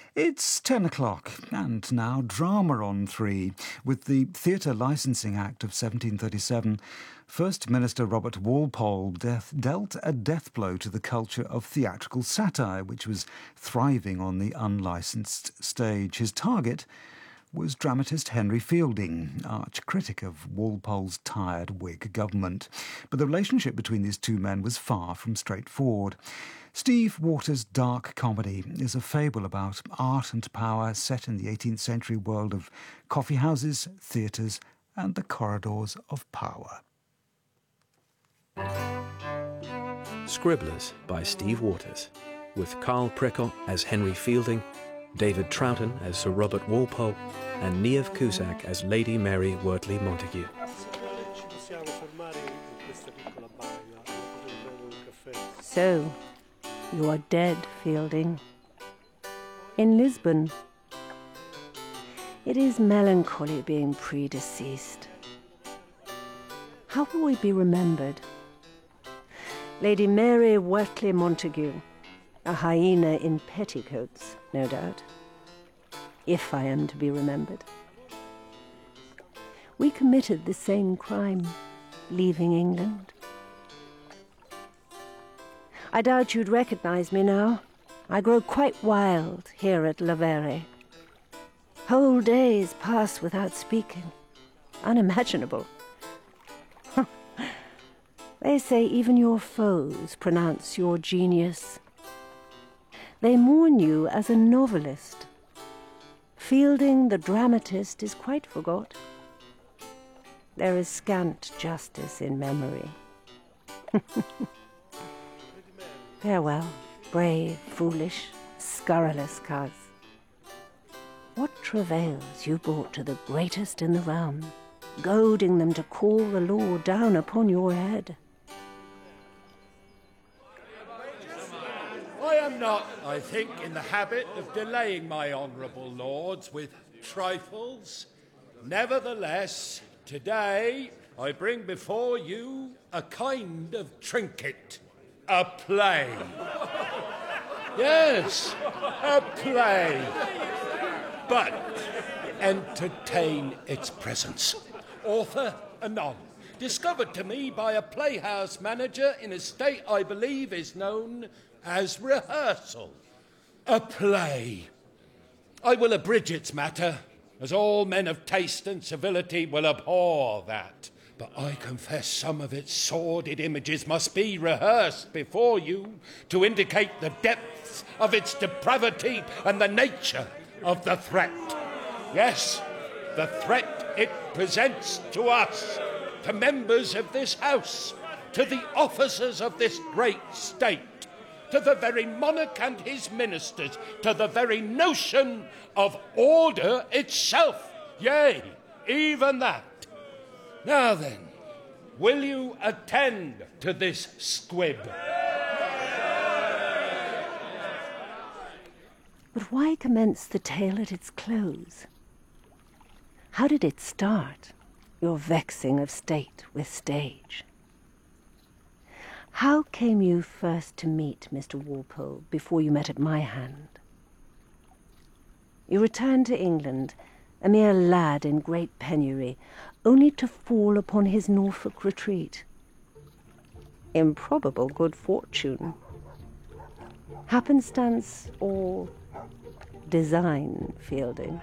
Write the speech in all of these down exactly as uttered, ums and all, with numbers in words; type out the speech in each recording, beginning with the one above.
It's ten o'clock, and now drama on three. With the Theatre Licensing Act of seventeen thirty-seven, First Minister Robert Walpole death, dealt a death blow to the culture of theatrical satire, which was thriving on the unlicensed stage. His target was dramatist Henry Fielding, arch critic of Walpole's tired Whig government. But the relationship between these two men was far from straightforward. Steve Waters' dark comedy is a fable about art and power set in the eighteenth century world of coffeehouses, theatres and the corridors of power. Scribblers by Steve Waters, with Carl Prickle as Henry Fielding, David Troughton as Sir Robert Walpole, and Niamh Cusack as Lady Mary Wortley Montagu. So, you are dead, Fielding. In Lisbon. It is melancholy being predeceased. How will we be remembered? Lady Mary Wortley Montagu, a hyena in petticoats, no doubt, if I am to be remembered. We committed the same crime, leaving England. I doubt you'd recognize me now. I grow quite wild here at Lavere. Whole days pass without speaking. Unimaginable. They say even your foes pronounce your genius. They mourn you as a novelist. Fielding the dramatist is quite forgot. There is scant justice in memory. Farewell, brave, foolish, scurrilous coz. What travails you brought to the greatest in the realm, goading them to call the law down upon your head. I am not, I think, in the habit of delaying my honourable lords with trifles. Nevertheless, today I bring before you a kind of trinket, a play. Yes, a play. But entertain its presence. Author anon. Discovered to me by a playhouse manager in a state I believe is known as rehearsal. A play. I will abridge its matter, as all men of taste and civility will abhor that. But I confess some of its sordid images must be rehearsed before you to indicate the depths of its depravity and the nature of the threat. Yes, the threat it presents to us, to members of this House, to the officers of this great state, to the very monarch and his ministers, to the very notion of order itself. Yea, even that. Now then, will you attend to this squib? But why commence the tale at its close? How did it start, your vexing of state with stage? How came you first to meet Mister Walpole before you met at my hand? You returned to England, a mere lad in great penury, only to fall upon his Norfolk retreat. Improbable good fortune. Happenstance or design, Fielding?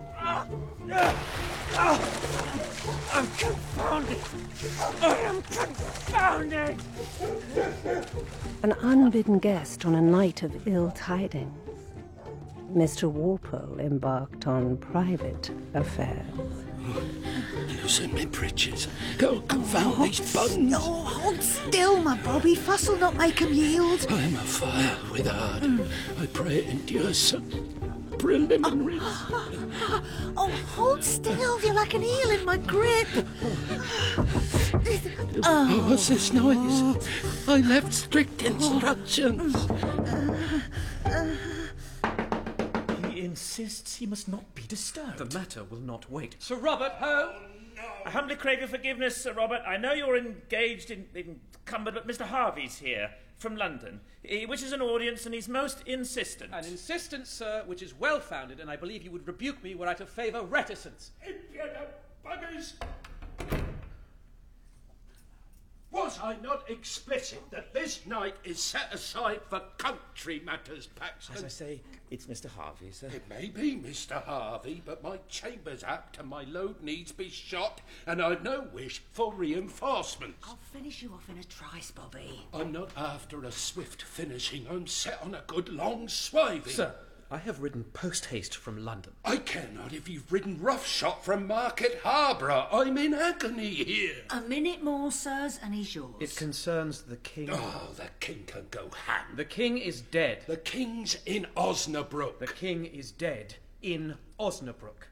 I'm confounded! I am confounded! An unbidden guest on a night of ill tidings. Mister Walpole embarked on private affairs. Loosen me breeches. Go confound oh, these buttons. No, hold still, my Bobby. Fuss will not make 'em yield. I'm afire with ard. Mm. I pray it endures some preliminaries. Oh, oh, hold still. You're like an eel in my grip. Oh. What's this noise? I left strict instructions. He insists he must not be disturbed. The matter will not wait. Sir Robert, ho! I humbly crave your forgiveness, Sir Robert. I know you're engaged in, in cumbered, but Mister Harvey's here. from London. He wishes an audience and he's most insistent. An insistence, sir, which is well-founded, and I believe you would rebuke me were I to favour reticence. Impudent buggers! Was I not explicit that this night is set aside for country matters, Paxton? As I say, it's Mister Harvey, sir. It may be Mister Harvey, but my chamber's apt and my load needs be shot, and I've no wish for reinforcements. I'll finish you off in a trice, Bobby. I'm not after a swift finishing. I'm set on a good long swiving. Sir, I have ridden post-haste from London. I care not if you've ridden roughshod from Market Harborough. I'm in agony here. A minute more, sirs, and he's yours. It concerns the king. Oh, the king can go hang. The king is dead. The king's in Osnabrook. The king is dead in Osnabrook.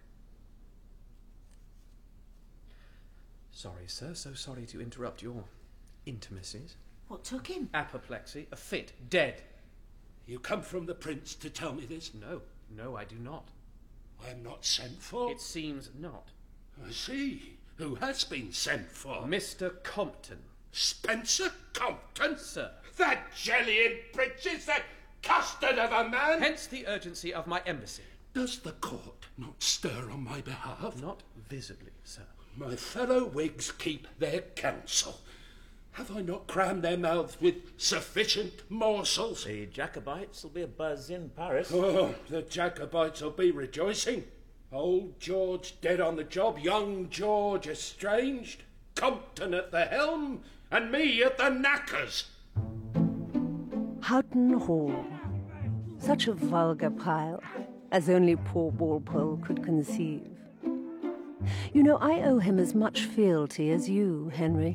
Sorry, sir, so sorry to interrupt your intimacies. What took him? Apoplexy, a fit, dead. You come from the prince to tell me this? No, no, I do not. I am not sent for? It seems not. I see. Who has been sent for? Mister Compton. Spencer Compton? Sir. That jelly in breeches, that custard of a man! Hence the urgency of my embassy. Does the court not stir on my behalf? Not visibly, sir. My fellow Whigs keep their counsel. Have I not crammed their mouths with sufficient morsels? The Jacobites will be a buzz in Paris. Oh, the Jacobites will be rejoicing. Old George dead on the job, young George estranged, Compton at the helm, and me at the knackers. Houghton Hall. Such a vulgar pile, as only poor Walpole could conceive. You know, I owe him as much fealty as you, Henry.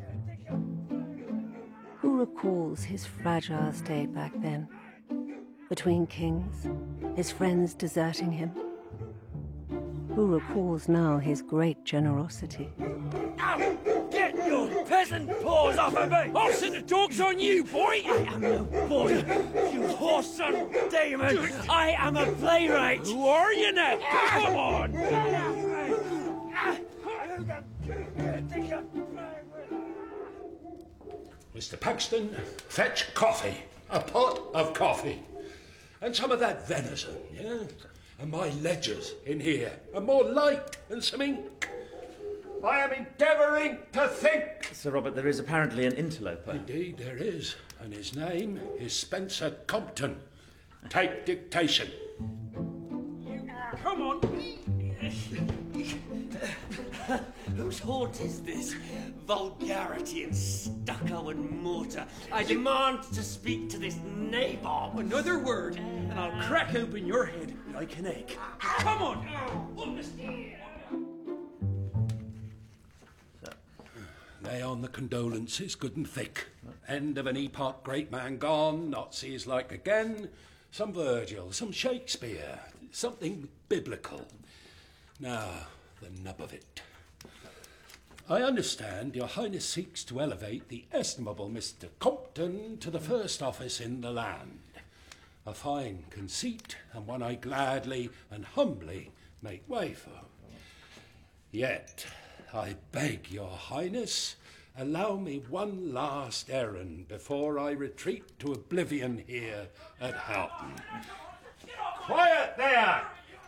Who recalls his fragile state back then? Between kings, his friends deserting him. Who recalls now his great generosity? Ow! Get your peasant paws off of me! I'll send the dogs on you, boy! I am no boy, you whoreson demon! I am a playwright! Who are you now? Come on! Mister Paxton, fetch coffee. A pot of coffee. And some of that venison, yeah? And my ledgers in here. And more light and some ink. I am endeavouring to think. Sir Robert, there is apparently an interloper. Indeed there is. And his name is Spencer Compton. Take dictation. Come on! Whose haunt is this? Vulgarity and stucco and mortar. I demand to speak to this nabob. Another word, and I'll crack open your head like an egg. Come on! Lay on the condolences, good and thick. End of an epoch, great man gone, not see his like again. Some Virgil, some Shakespeare, something biblical. Now, the nub of it. I understand your Highness seeks to elevate the estimable Mister Compton to the first office in the land. A fine conceit, and one I gladly and humbly make way for. Yet, I beg your Highness, allow me one last errand before I retreat to oblivion here at Houghton. Quiet there!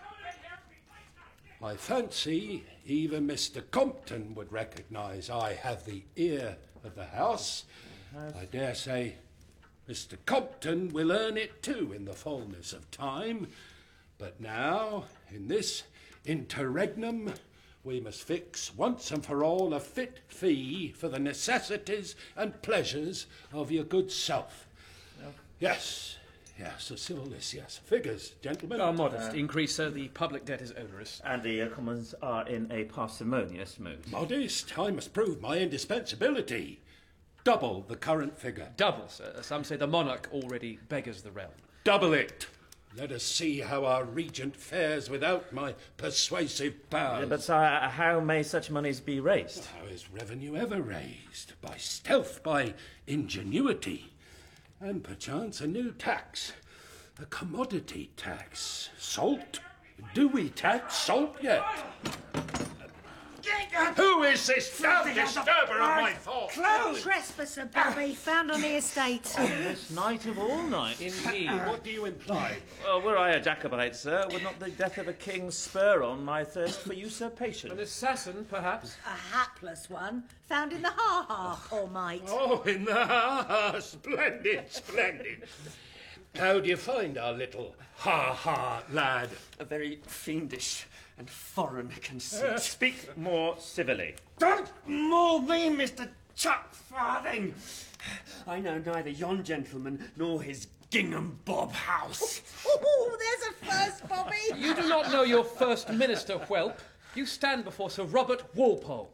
I fancy even Mister Compton would recognise I have the ear of the house. I dare say Mister Compton will earn it too in the fullness of time. But now, in this interregnum, we must fix once and for all a fit fee for the necessities and pleasures of your good self. No. Yes. Yes, a civil list, yes. Figures, gentlemen. A modest uh, increase, sir. The public debt is onerous. And the uh, Commons are in a parsimonious mood. Modest? I must prove my indispensability. Double the current figure. Double, sir. Some say the monarch already beggars the realm. Double it. Let us see how our regent fares without my persuasive powers. Yeah, but, sir, how may such monies be raised? How is revenue ever raised? By stealth, by ingenuity. And perchance a new tax, a commodity tax. Salt? Do we tax salt yet? Get Who is this damn disturber of my thoughts? Close! Trespasser, Bobby, found on the estate. This night of all nights. Indeed, what do you imply? Well, were I a Jacobite, sir, would not the death of a king spur on my thirst for usurpation? An assassin, perhaps? A hapless one, found in the ha-ha, poor mate. Oh, in the ha-ha. Splendid, splendid. How do you find our little ha-ha lad? A very fiendish and foreign conceit. Uh, speak more civilly. Don't maul me, Mister Chuck Farthing! I know neither yon gentleman nor his gingham bob house. Oh, there's a first, Bobby. You do not know your first minister, whelp. You stand before Sir Robert Walpole.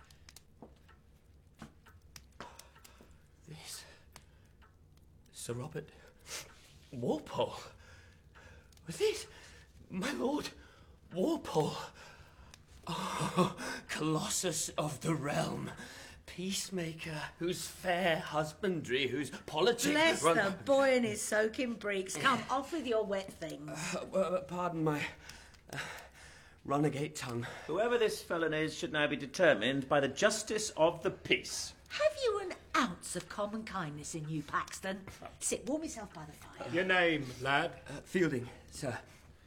This... Sir Robert Walpole? Was this my lord Walpole? Oh, Colossus of the realm, peacemaker, whose fair husbandry, whose politics... Bless run... the boy and his soaking breeks. Come, off with your wet things. Uh, uh, pardon my uh, runagate tongue. Whoever this felon is should now be determined by the justice of the peace. Have you an ounce of common kindness in you, Paxton? Sit, warm yourself by the fire. Your name, lad? Uh, Fielding, sir.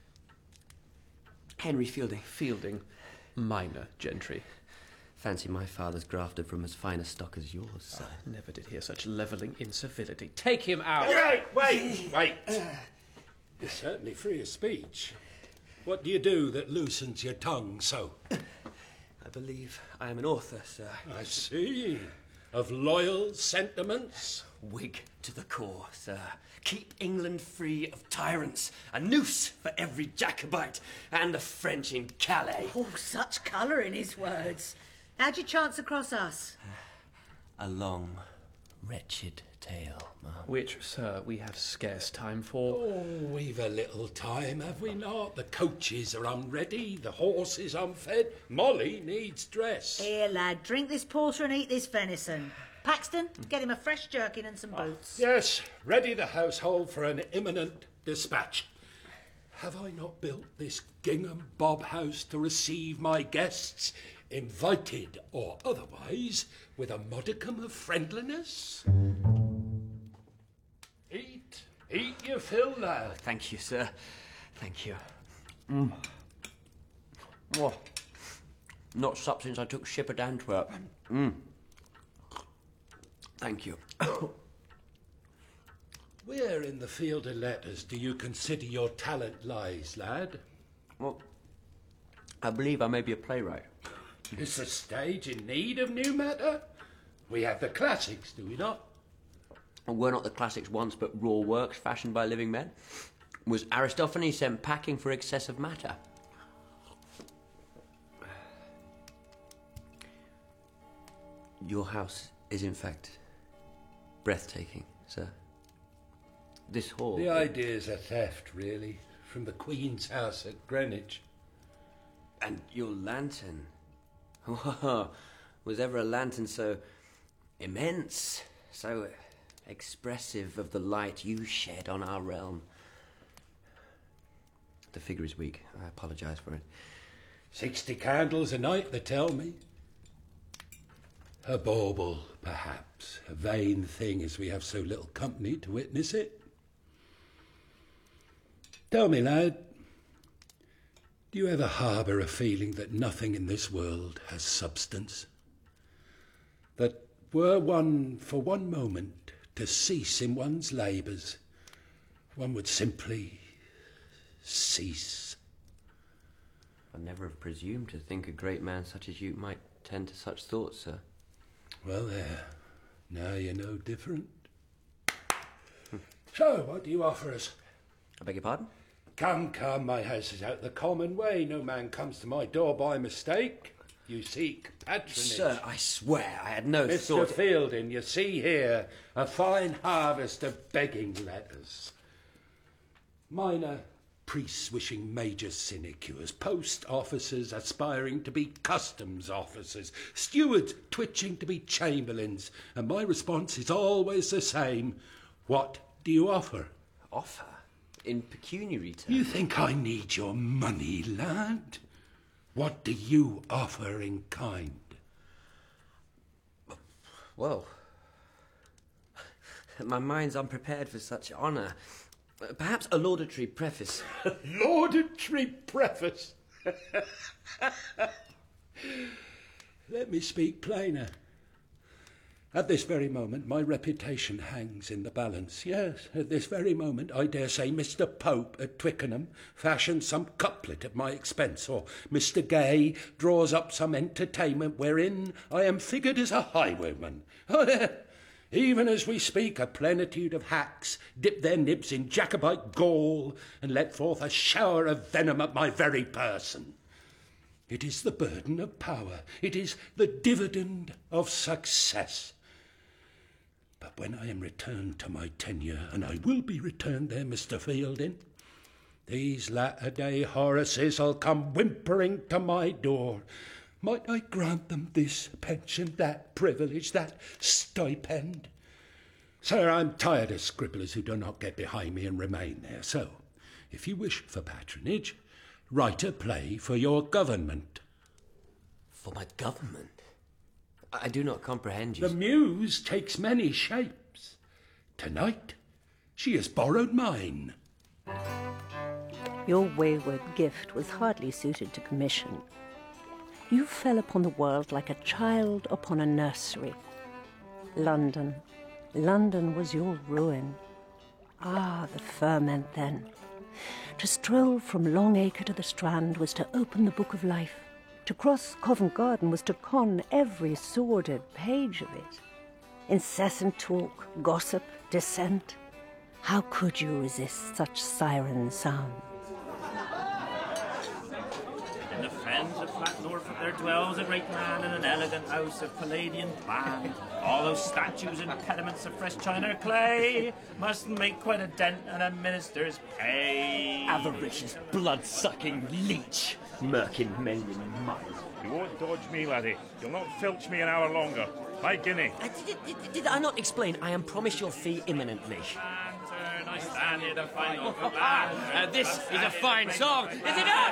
Henry Fielding. Fielding, minor gentry. Fancy my father's grafted from as fine a stock as yours, sir. Oh, never did hear such levelling incivility. Take him out. Wait, wait, wait. You're certainly free of speech. What do you do that loosens your tongue so? I believe I am an author, sir. I see. Of loyal sentiments? Whig to the core, sir. Keep England free of tyrants. A noose for every Jacobite and the French in Calais. Oh, such colour in his words. How'd you chance across us? A long, wretched tale, ma'am. Which, sir, we have scarce time for. Oh, we've a little time, have we not? The coaches are unready, the horses unfed. Molly needs dress. Here, lad, drink this porter and eat this venison. Paxton, get him a fresh jerkin and some boots. Yes, ready the household for an imminent dispatch. Have I not built this gingham bob house to receive my guests, invited or otherwise, with a modicum of friendliness? Eat, eat your fill, lad. Thank you, sir. Thank you. Mm. Oh, not supped since I took ship at Antwerp. Mm. Thank you. Where in the field of letters do you consider your talent lies, lad? Well, I believe I may be a playwright. Is the stage in need of new matter? We have the classics, do we not? Were not the classics once but raw works fashioned by living men? Was Aristophanes sent packing for excess of matter? Your house is, in fact, breathtaking, sir. This hall... The idea's a theft, really, from the Queen's house at Greenwich. And your lantern... Was ever a lantern so immense, so expressive of the light you shed on our realm? The figure is weak. I apologise for it. Sixty candles a night, they tell me. A bauble, perhaps. A vain thing, as we have so little company to witness it. Tell me, lad, do you ever harbour a feeling that nothing in this world has substance? That were one, for one moment, to cease in one's labours, one would simply cease? I'd never have presumed to think a great man such as you might tend to such thoughts, sir. Well, there. Now you're no different. So, what do you offer us? I beg your pardon? Come, come, my house is out the common way. No man comes to my door by mistake. You seek patronage. Sir, I swear I had no Mister thought... Fielding, you see here a fine harvest of begging letters. Minor priests wishing major sinecures, post officers aspiring to be customs officers, stewards twitching to be chamberlains, and my response is always the same. What do you offer? Offer? In pecuniary terms? You think I need your money, lad? What do you offer in kind? Well, my mind's unprepared for such honour. Perhaps a laudatory preface. Laudatory preface? Let me speak plainer. At this very moment, my reputation hangs in the balance. Yes, at this very moment, I dare say Mister Pope at Twickenham fashions some couplet at my expense, or Mister Gay draws up some entertainment wherein I am figured as a highwayman. Even as we speak, a plenitude of hacks dip their nibs in Jacobite gall and let forth a shower of venom at my very person. It is the burden of power. It is the dividend of success. But when I am returned to my tenure, and I will be returned there, Mister Fielding, these latter-day Horaces will come whimpering to my door. Might I grant them this pension, that privilege, that stipend? Sir, I'm tired of scribblers who do not get behind me and remain there. So, if you wish for patronage, write a play for your government. For my government? I do not comprehend you. The muse takes many shapes. Tonight, she has borrowed mine. Your wayward gift was hardly suited to commission. You fell upon the world like a child upon a nursery. London, London was your ruin. Ah, the ferment then. To stroll from Longacre to the Strand was to open the book of life. To cross Covent Garden was to con every sordid page of it. Incessant talk, gossip, dissent. How could you resist such siren sounds? In the fens of flat Norfolk there dwells a great man in an elegant house of Palladian plan. All those statues and pediments of fresh china or clay must make quite a dent in a minister's pay. Avaricious, blood-sucking leech, murking men in mud. You won't dodge me, laddie. You'll not filch me an hour longer. My guinea. Uh, did, did, did I not explain? I am promised your fee imminently. I stand here to find out the Uh, this is a fine song, is it not?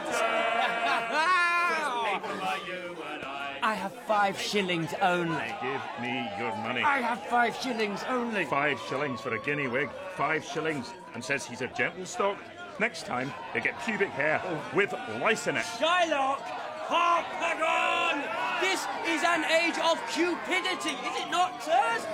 I have five shillings only. Give me your money. I have five shillings only. Five shillings for a guinea wig. Five shillings. And says he's a gentle stock. Next time, you get pubic hair with lice in it. Shylock! Harpagon! This is an age of cupidity, is it not, sirs?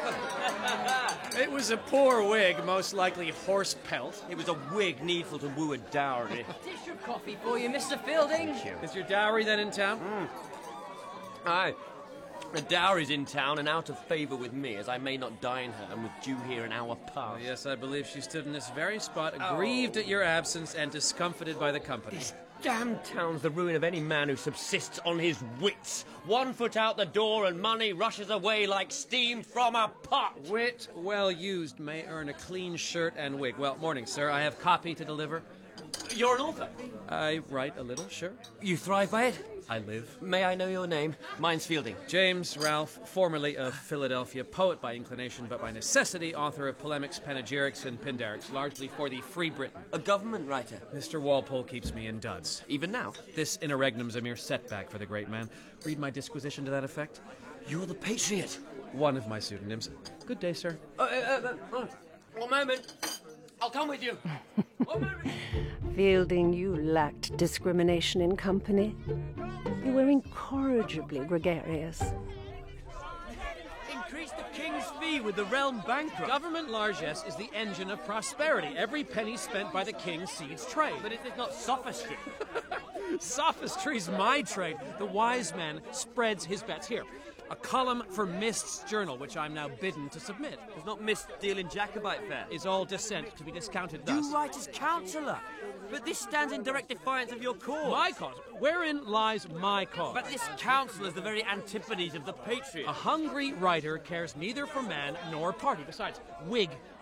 It was a poor wig, most likely horse pelt. It was a wig needful to woo a dowry. Dish of coffee for you, Mister Fielding. Thank you. Is your dowry then in town? Mm. Aye. The dowry's in town and out of favour with me, as I may not dine her and was due here an hour past. Oh, yes, I believe she stood in this very spot, aggrieved oh. at your absence and discomfited by the company. This damn town's the ruin of any man who subsists on his wits. One foot out the door and money rushes away like steam from a pot. Wit well used may earn a clean shirt and wig. Well, morning, sir. I have copy to deliver. You're an author? I write a little, sure. You thrive by it? I live. May I know your name? Mine's Fielding. James Ralph, formerly of Philadelphia, poet by inclination, but by necessity, author of polemics, panegyrics, and pindarics, largely for the Free Britain. A government writer. Mister Walpole keeps me in duds. Even now? This interregnum's a mere setback for the great man. Read my disquisition to that effect. You're the Patriot. One of my pseudonyms. Good day, sir. Uh, uh, uh, uh, one moment. I'll come with you. One moment. Fielding, you lacked discrimination in company. You were incorrigibly gregarious. Increase the king's fee with the realm bankrupt. Government largesse is the engine of prosperity. Every penny spent by the king seeds trade. But it is not sophistry. Sophistry's my trade. The wise man spreads his bets. Here, a column for Mist's journal, which I'm now bidden to submit. Does not Mist deal in Jacobite fare? Is all dissent to be discounted thus? You write as counsellor, but this stands in direct defiance of your cause. My cause? Wherein lies my cause? But this counsel is the very antipodes of the Patriot. A hungry writer cares neither for man nor party. Besides, Whig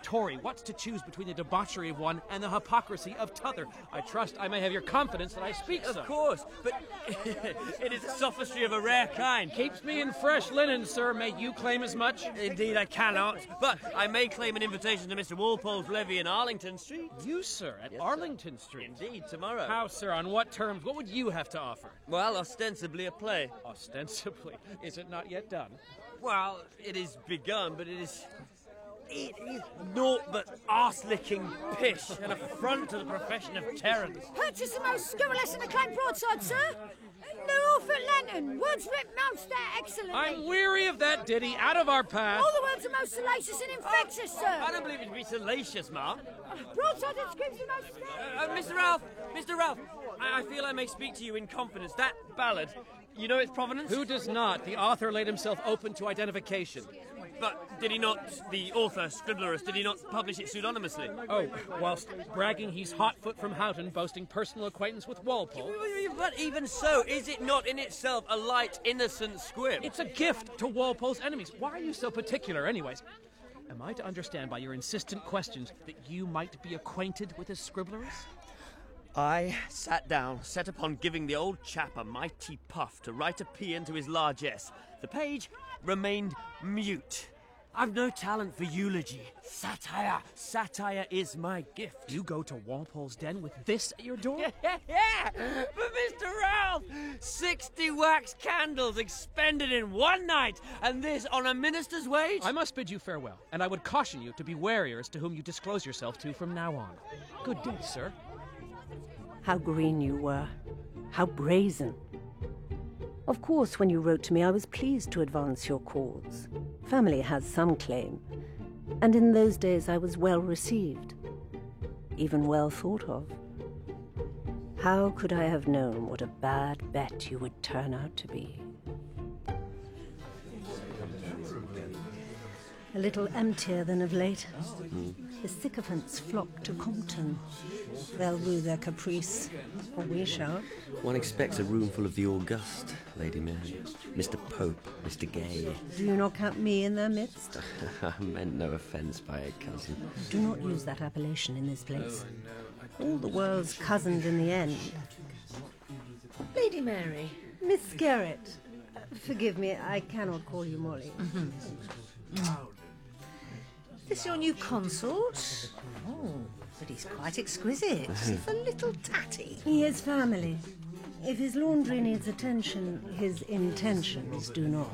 Tory. What's to choose between the debauchery of one and the hypocrisy of t'other? I trust I may have your confidence that I speak so. Of course, but it is a sophistry of a rare kind. Keeps me in fresh linen, sir. May you claim as much? Indeed, I cannot. But I may claim an invitation to Mister Walpole's levee in Arlington Street. You, sir, at Yes, Arlington sir. Street? Indeed, tomorrow. How, sir? On what terms? What would you have to offer? Well, ostensibly a play. Ostensibly. Is it not yet done? Well, it is begun, but it is... It is naught but arse-licking pish, an affront to the profession of Terence. Purchase the most scurrilous and acclaimed broadside, sir. Norfolk Lennon, Wordsworth mounts there excellently. I'm weary of that ditty. Out of our path. All the words are most salacious and infectious, sir. I don't believe it to be salacious, ma'am. Broadside inscription most... Uh, uh, Mister Ralph, Mister Ralph, I, I feel I may speak to you in confidence. That ballad, you know its provenance? Who does not? The author laid himself open to identification. But did he not, the author, Scribblerus, did he not publish it pseudonymously? Oh, whilst bragging he's Hotfoot from Houghton, boasting personal acquaintance with Walpole. But even so, is it not in itself a light, innocent squib? It's a gift to Walpole's enemies. Why are you so particular, anyways? Am I to understand by your insistent questions that you might be acquainted with his Scribblerus? I sat down, set upon giving the old chap a mighty puff to write a paean to his largesse. The page remained mute. I've no talent for eulogy. Satire. Satire is my gift. You go to Walpole's den with this at your door? Yeah, yeah. But Mister Ralph, sixty wax candles expended in one night, and this on a minister's wage? I must bid you farewell, and I would caution you to be warier as to whom you disclose yourself to from now on. Good day, sir. How green you were. How brazen. Of course, when you wrote to me, I was pleased to advance your cause. Family has some claim, and in those days I was well received, even well thought of. How could I have known what a bad bet you would turn out to be? A little emptier than of late. The sycophants flock to Compton. They'll woo their caprice, or we shall. One expects a room full of the august, Lady Mary. Mister Pope, Mister Gay. Do you not count me in their midst? I meant no offence by a cousin. Do not use that appellation in this place. All the world's cousins in the end. Lady Mary. Miss Scarrett. Uh, forgive me, I cannot call you Molly. Mm-hmm. Is this your new consort? Oh, but he's quite exquisite. If a little tatty. He is family. If his laundry needs attention, his intentions do not.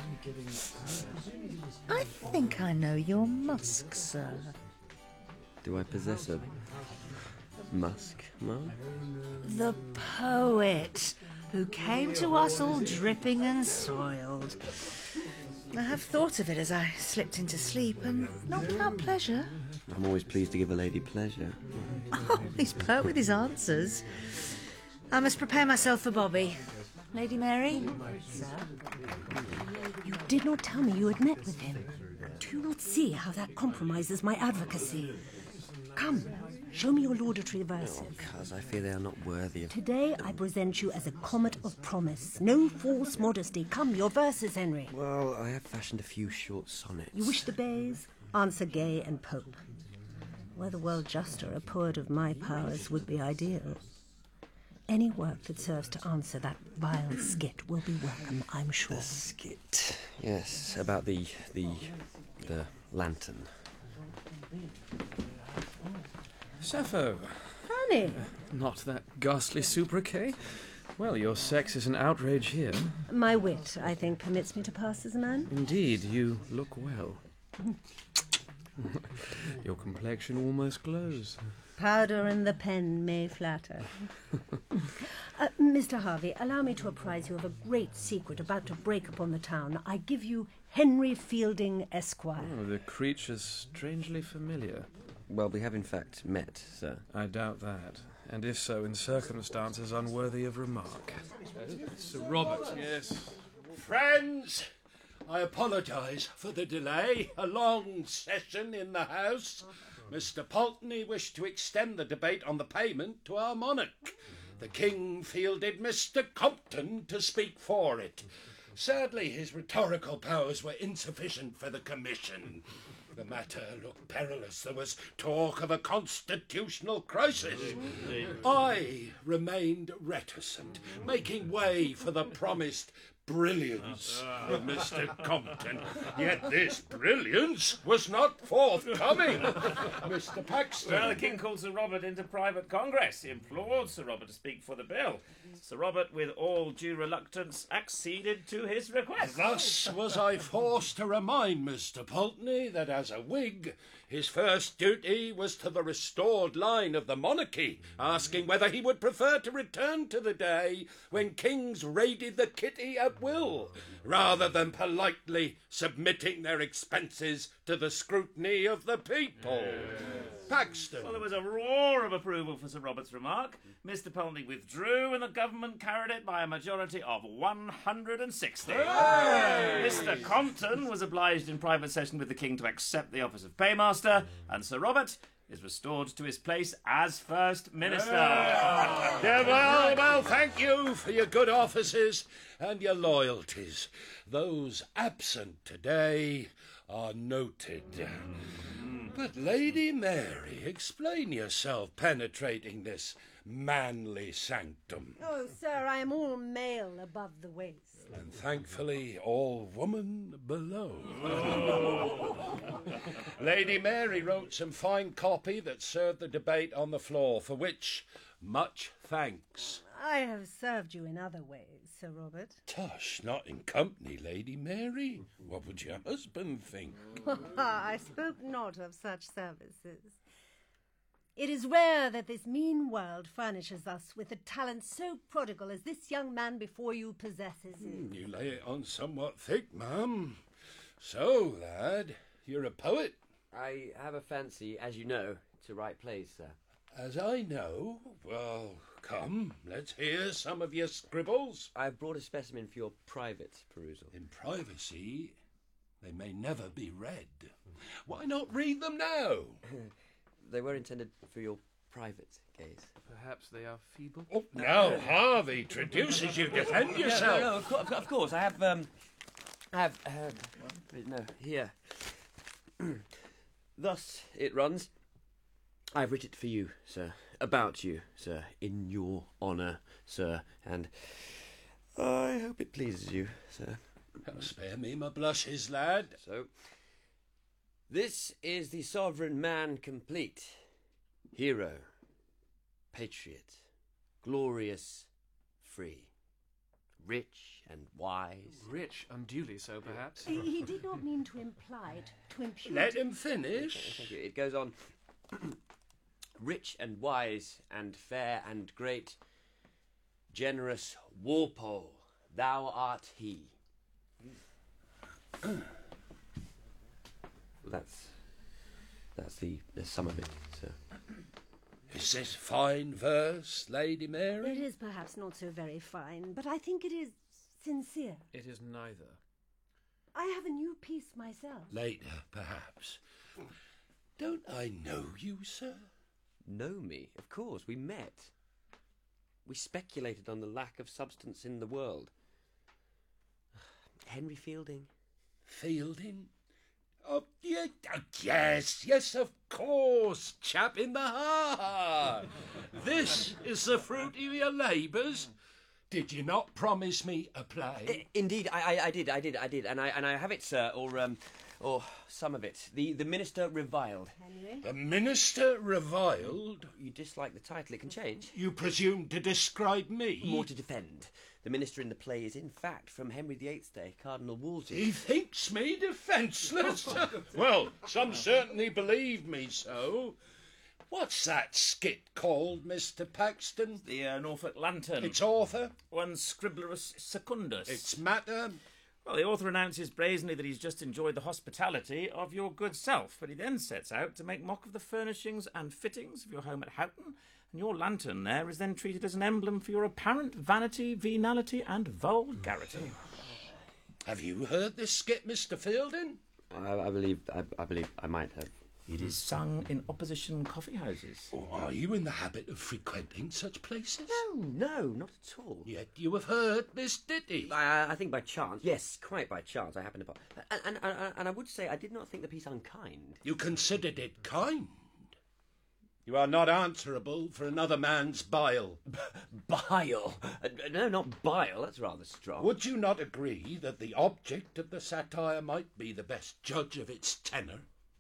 I think I know your musk, sir. Do I possess a musk, Mum? The poet who came to us all dripping and soiled. I have thought of it as I slipped into sleep, and not without pleasure. I'm always pleased to give a lady pleasure. Oh, he's pert with his answers. I must prepare myself for Bobby. Lady Mary? Sir? You did not tell me you had met with him. Do you not see how that compromises my advocacy? Come, show me your laudatory verses. Oh, cuz, I fear they are not worthy of... Today I present you as a comet of promise. No false modesty. Come, your verses, Henry. Well, I have fashioned a few short sonnets. You wish the bays? Answer Gay and Pope. Were the world juster, a poet of my powers would be ideal. Any work that serves to answer that vile skit will be welcome, I'm sure. The skit? Yes, about the... the... the lantern. Sappho. Honey. Uh, not that ghastly sobriquet. Well, your sex is an outrage here. My wit, I think, permits me to pass as a man. Indeed, you look well. Your complexion almost glows. Powder in the pen may flatter. uh, Mister Harvey, allow me to apprise you of a great secret about to break upon the town. I give you Henry Fielding, Esquire. Oh, the creature's strangely familiar. Well, we have in fact met, sir. I doubt that. And if so, in circumstances unworthy of remark. Uh, Sir Robert, yes. Friends, I apologise for the delay. A long session in the House. Mister Pulteney wished to extend the debate on the payment to our monarch. The King fielded Mister Compton to speak for it. Sadly, his rhetorical powers were insufficient for the commission. The matter looked perilous. There was talk of a constitutional crisis. I remained reticent, making way for the promised brilliance of Mister Compton. Yet this brilliance was not forthcoming. Mister Paxton. Well, the King called Sir Robert into private congress. He implored Sir Robert to speak for the bill. Sir Robert, with all due reluctance, acceded to his request. Thus was I forced to remind Mister Pulteney that as a Whig, his first duty was to the restored line of the monarchy, asking whether he would prefer to return to the day when kings raided the kitty at will, rather than politely submitting their expenses to the scrutiny of the people. Paxton. Well, there was a roar of approval for Sir Robert's remark. Mister Pulteney withdrew, and the government carried it by a majority of one hundred sixty. Hey! Mister Compton was obliged in private session with the King to accept the office of Paymaster, and Sir Robert is restored to his place as First Minister. Yeah. Yeah, well, well, thank you for your good offices and your loyalties. Those absent today are noted. But, Lady Mary, explain yourself penetrating this manly sanctum. Oh, sir, I am all male above the waist. And thankfully all woman below. Lady Mary wrote some fine copy that served the debate on the floor, for which much thanks. I have served you in other ways, Sir Robert. Tush, not in company, Lady Mary. What would your husband think? I spoke not of such services. It is rare that this mean world furnishes us with a talent so prodigal as this young man before you possesses. Mm, you lay it on somewhat thick, ma'am. So, lad, you're a poet? I have a fancy, as you know, to write plays, sir. As I know? Well, come, let's hear some of your scribbles. I've brought a specimen for your private perusal. In privacy, they may never be read. Why not read them now? They were intended for your private gaze. Perhaps they are feeble? Oh, now Harvey traduces you. Defend yourself. No, no, no of, course, of course. I have, um... I have, uh, no, here. Thus it runs. I have written it for you, sir. About you, sir. In your honour, sir. And I hope it pleases you, sir. Spare me my blushes, lad. So... This is the sovereign man complete, hero, patriot, glorious, free, rich and wise. Rich, unduly so, perhaps. He, he did not mean to imply, to impute. Let him finish. Okay, thank you. It goes on. Rich and wise and fair and great, generous Walpole, thou art he. That's that's the, the sum of it, sir. Is this fine verse, Lady Mary? It is perhaps not so very fine, but I think it is sincere. It is neither. I have a new piece myself. Later, perhaps. Don't I know you, sir? Know me? Of course, we met. We speculated on the lack of substance in the world. Henry Fielding. Fielding? Oh, yeah, oh, yes, yes, of course, chap in the heart. This is the fruit of your labours. Did you not promise me a play? I, indeed, I, I, I did, I did, I did, and I, and I have it, sir, or, um, or some of it. The, the Minister Reviled. Henry? The Minister Reviled? You dislike the title; it can change. You presume to describe me? More to defend. The minister in the play is, in fact, from Henry the Eighth's day, Cardinal Wolsey. He thinks me defenceless? Well, some certainly believe me so. What's that skit called, Mister Paxton? The uh, Norfolk Lantern. Its author? One Scriblerus Secundus. Its matter? Well, the author announces brazenly that he's just enjoyed the hospitality of your good self, but he then sets out to make mock of the furnishings and fittings of your home at Houghton, and your lantern there is then treated as an emblem for your apparent vanity, venality, and vulgarity. Have you heard this skit, Mister Fielding? I, I believe, I, I believe I might have. It is sung in opposition coffee houses. Oh, are you in the habit of frequenting such places? No, no, not at all. Yet you have heard Miss Ditty. I, I think by chance. Yes, quite by chance. I happened to. And, and, and, and I would say I did not think the piece unkind. You considered it kind? You are not answerable for another man's bile. Bile? Uh, no, not bile. That's rather strong. Would you not agree that the object of the satire might be the best judge of its tenor?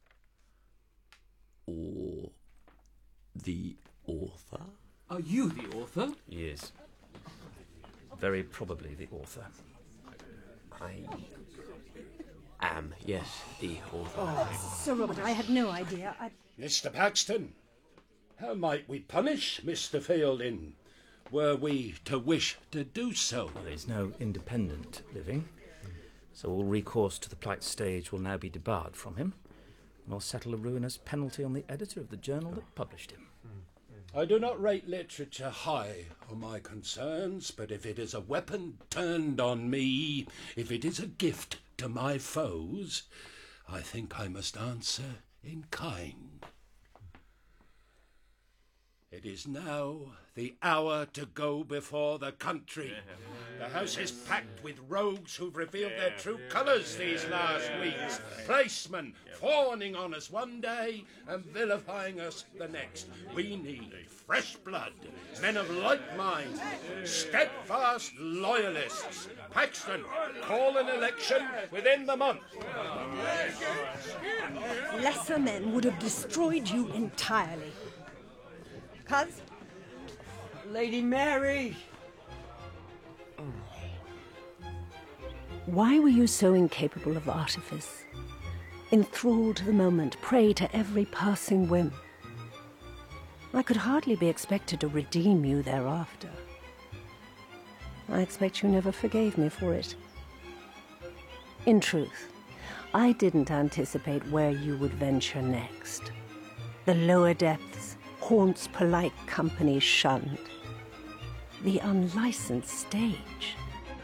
Or the author? Are you the author? Yes. Very probably the author. I am, yes, the author. Oh, Sir Robert, I had no idea. I... Mister Paxton, how might we punish Mister Fielding, were we to wish to do so? Well, there's no independent living, so all recourse to the polite stage will now be debarred from him. We'll settle a ruinous penalty on the editor of the journal that published him. I do not rate literature high on my concerns, but if it is a weapon turned on me, if it is a gift to my foes, I think I must answer in kind. It is now the hour to go before the country. The house is packed with rogues who've revealed their true colours these last weeks. Placemen fawning on us one day and vilifying us the next. We need fresh blood, men of like mind, steadfast loyalists. Paxton, call an election within the month. Lesser men would have destroyed you entirely. Cuz? Lady Mary! Why were you so incapable of artifice? Enthralled to the moment, prey to every passing whim. I could hardly be expected to redeem you thereafter. I expect you never forgave me for it. In truth, I didn't anticipate where you would venture next. The lower depths, haunts polite company shunned. The unlicensed stage.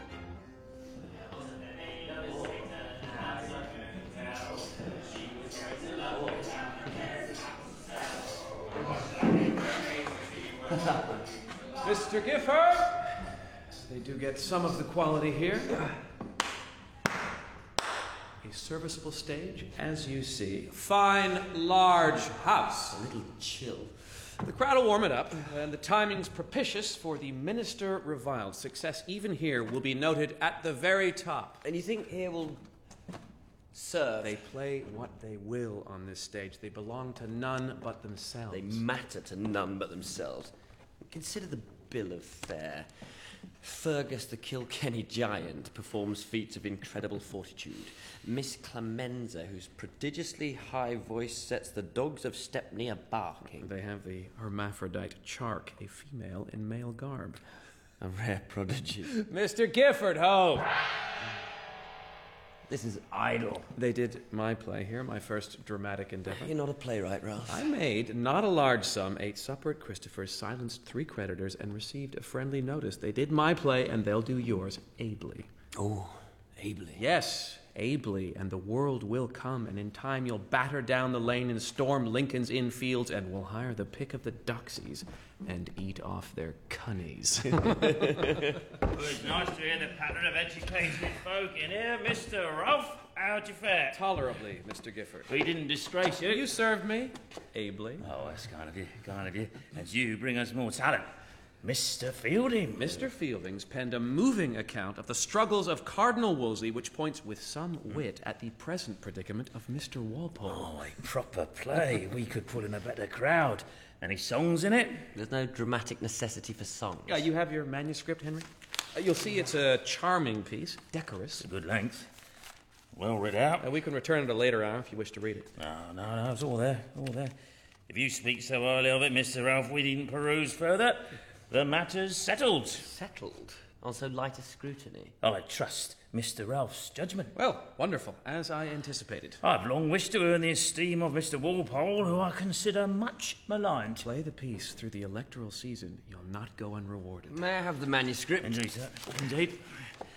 Mister Gifford! They do get some of the quality here. A serviceable stage, as you see. Fine, large house. A little chill. The crowd will warm it up, and the timing's propitious for the minister reviled. Success even here will be noted at the very top. And you think here will serve? They play what they will on this stage. They belong to none but themselves. They matter to none but themselves. Consider the bill of fare. Fergus the Kilkenny giant performs feats of incredible fortitude. Miss Clemenza, whose prodigiously high voice sets the dogs of Stepney a barking. They have the hermaphrodite Chark, a female in male garb. A rare prodigy. Mister Gifford, ho! This is idle. They did my play here, my first dramatic endeavour. You're not a playwright, Ralph. I made not a large sum, ate supper at Christopher's, silenced three creditors, and received a friendly notice. They did my play, and they'll do yours ably. Oh, ably. Yes, ably, and the world will come, and in time you'll batter down the lane and storm Lincoln's Inn Fields, and we'll hire the pick of the doxies and eat off their cunnies. Well, it's nice to hear the patter of educated folk in here. Mister Ralph, how'd you fare? Tolerably, Mister Gifford. We didn't disgrace you. You served me ably. Oh, that's kind of you, kind of you. As you bring us more talent. Mister Fielding. Mister Fielding's penned a moving account of the struggles of Cardinal Wolsey, which points with some wit at the present predicament of Mister Walpole. Oh, a proper play. We could put in a better crowd. Any songs in it? There's no dramatic necessity for songs. Uh, you have your manuscript, Henry? Uh, you'll see it's a charming piece, decorous. It's a good length. Well read out. Uh, we can return at a later hour if you wish to read it. No, no, no, it's all there, all there. If you speak so highly of it, Mister Ralph, we needn't peruse further. The matter's settled. Settled? On so light a scrutiny? I trust Mister Ralph's judgment. Well, wonderful, as I anticipated. I've long wished to earn the esteem of Mister Walpole, who I consider much maligned. Play the piece through the electoral season. You'll not go unrewarded. May I have the manuscript? Indeed, sir. Indeed.